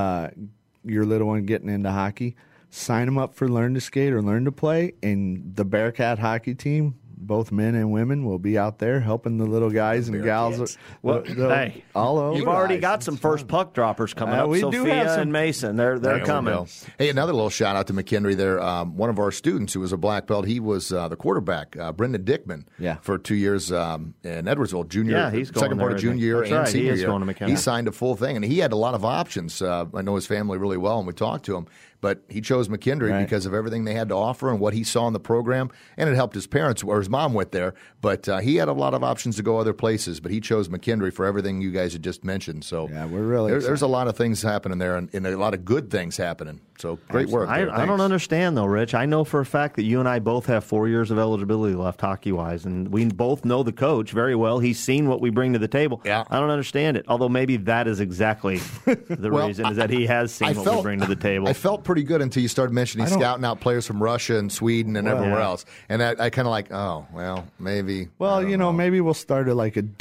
your little one getting into hockey, sign them up for Learn to Skate or Learn to Play, and the Bearcat hockey team, both men and women, will be out there helping the little guys and gals. Hey, all over. You've already got some first puck droppers coming up. We Sophia do have some, and Mason, they're coming. Hey, another little shout out to McKendree there. One of our students who was a black belt, he was the quarterback, Brendan Dickman, for 2 years in Edwardsville, second part of junior year and senior year. Going to McKendree. He signed a full thing, and he had a lot of options. I know his family really well, and we talked to him. But he chose McKendree because of everything they had to offer and what he saw in the program. And it helped his parents, or his mom went there. But he had a lot of options to go other places. But he chose McKendree for everything you guys had just mentioned. So we're really there's a lot of things happening there and a lot of good things happening. So great work. I don't understand, though, Rich. I know for a fact that you and I both have 4 years of eligibility left hockey-wise. And we both know the coach very well. He's seen what we bring to the table. Yeah. I don't understand it. Although maybe that is exactly the reason, is that he has seen what we bring to the table. I felt pretty good until you started mentioning scouting out players from Russia and Sweden and everywhere else. And I kind of maybe. Well, maybe we'll start a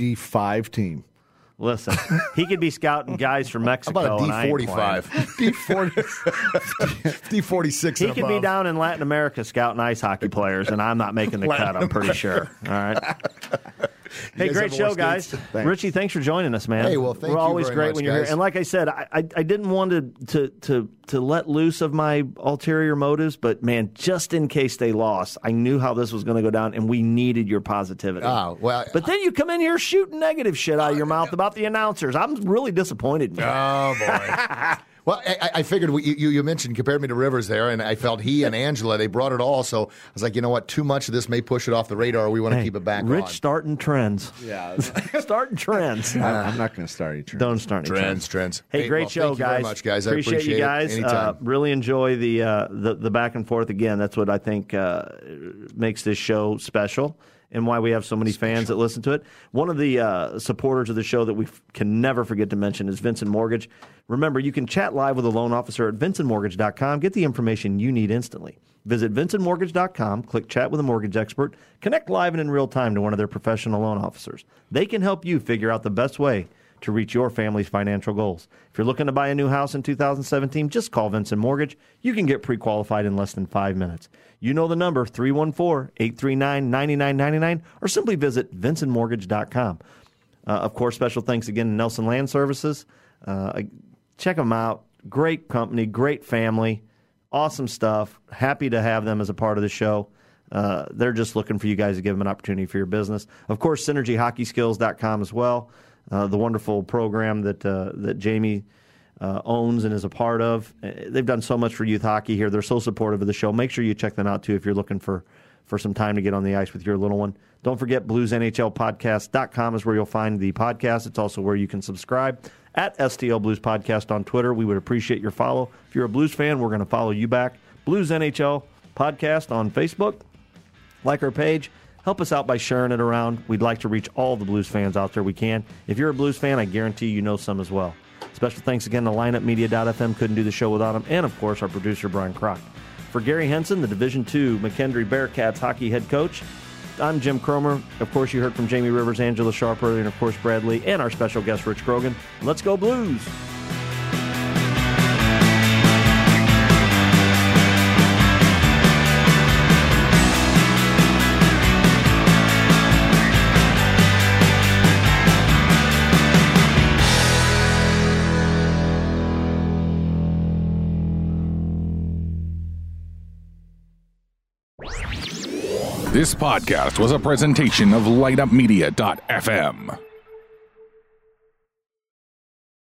D5 team. Listen, he could be scouting guys from Mexico. How about a D45? D46 He could be down in Latin America scouting ice hockey players, and I'm not making the cut, I'm pretty sure. All right. Hey, great show, guys. Richie, thanks for joining us, man. Hey, well, thank you We're always very great much, when you're guys. here. And like I said, I didn't want to let loose of my ulterior motives, but, man, just in case they lost, I knew how this was going to go down, and we needed your positivity. Oh, well. But then you come in here shooting negative shit out of your mouth about the announcers. I'm really disappointed in you. Oh, boy. Well, I figured you mentioned, compared me to Rivers there, and I felt he and Angela, they brought it all. So I was like, you know what? Too much of this may push it off the radar. We want to keep it back Rich on. starting trends. Yeah. Starting trends. I'm not going to start any trends. Don't start any Trends. Hey, great show, thank you guys. very much, guys. Appreciate you guys. It. Anytime. Really enjoy the back and forth again. That's what I think makes this show special, and why we have so many fans that listen to it. One of the supporters of the show that we can never forget to mention is Vincent Mortgage. Remember, you can chat live with a loan officer at vincentmortgage.com. Get the information you need instantly. Visit vincentmortgage.com, click Chat with a Mortgage Expert, connect live and in real time to one of their professional loan officers. They can help you figure out the best way to reach your family's financial goals. If you're looking to buy a new house in 2017, just call Vincent Mortgage. You can get pre-qualified in less than 5 minutes. You know the number, 314-839-9999, or simply visit vincentmortgage.com. Of course, special thanks again to Nelson Land Services. Check them out. Great company, great family, awesome stuff. Happy to have them as a part of the show. They're just looking for you guys to give them an opportunity for your business. Of course, SynergyHockeySkills.com as well. The wonderful program that Jamie owns and is a part of. They've done so much for youth hockey here. They're so supportive of the show. Make sure you check them out, too, if you're looking for some time to get on the ice with your little one. Don't forget, BluesNHLPodcast.com is where you'll find the podcast. It's also where you can subscribe. At STL Blues Podcast on Twitter. We would appreciate your follow. If you're a Blues fan, we're going to follow you back. Blues NHL Podcast on Facebook. Like our page. Help us out by sharing it around. We'd like to reach all the Blues fans out there we can. If you're a Blues fan, I guarantee you know some as well. Special thanks again to LineUpMedia.fm. Couldn't do the show without them. And, of course, our producer, Brian Crock. For Gary Henson, the Division II McKendree Bearcats hockey head coach, I'm Jim Cromer. Of course, you heard from Jamie Rivers, Angela Sharp earlier, and, of course, Brad Lee, and our special guest, Rich Grogan. Let's go Blues! This podcast was a presentation of LightUpMedia.fm.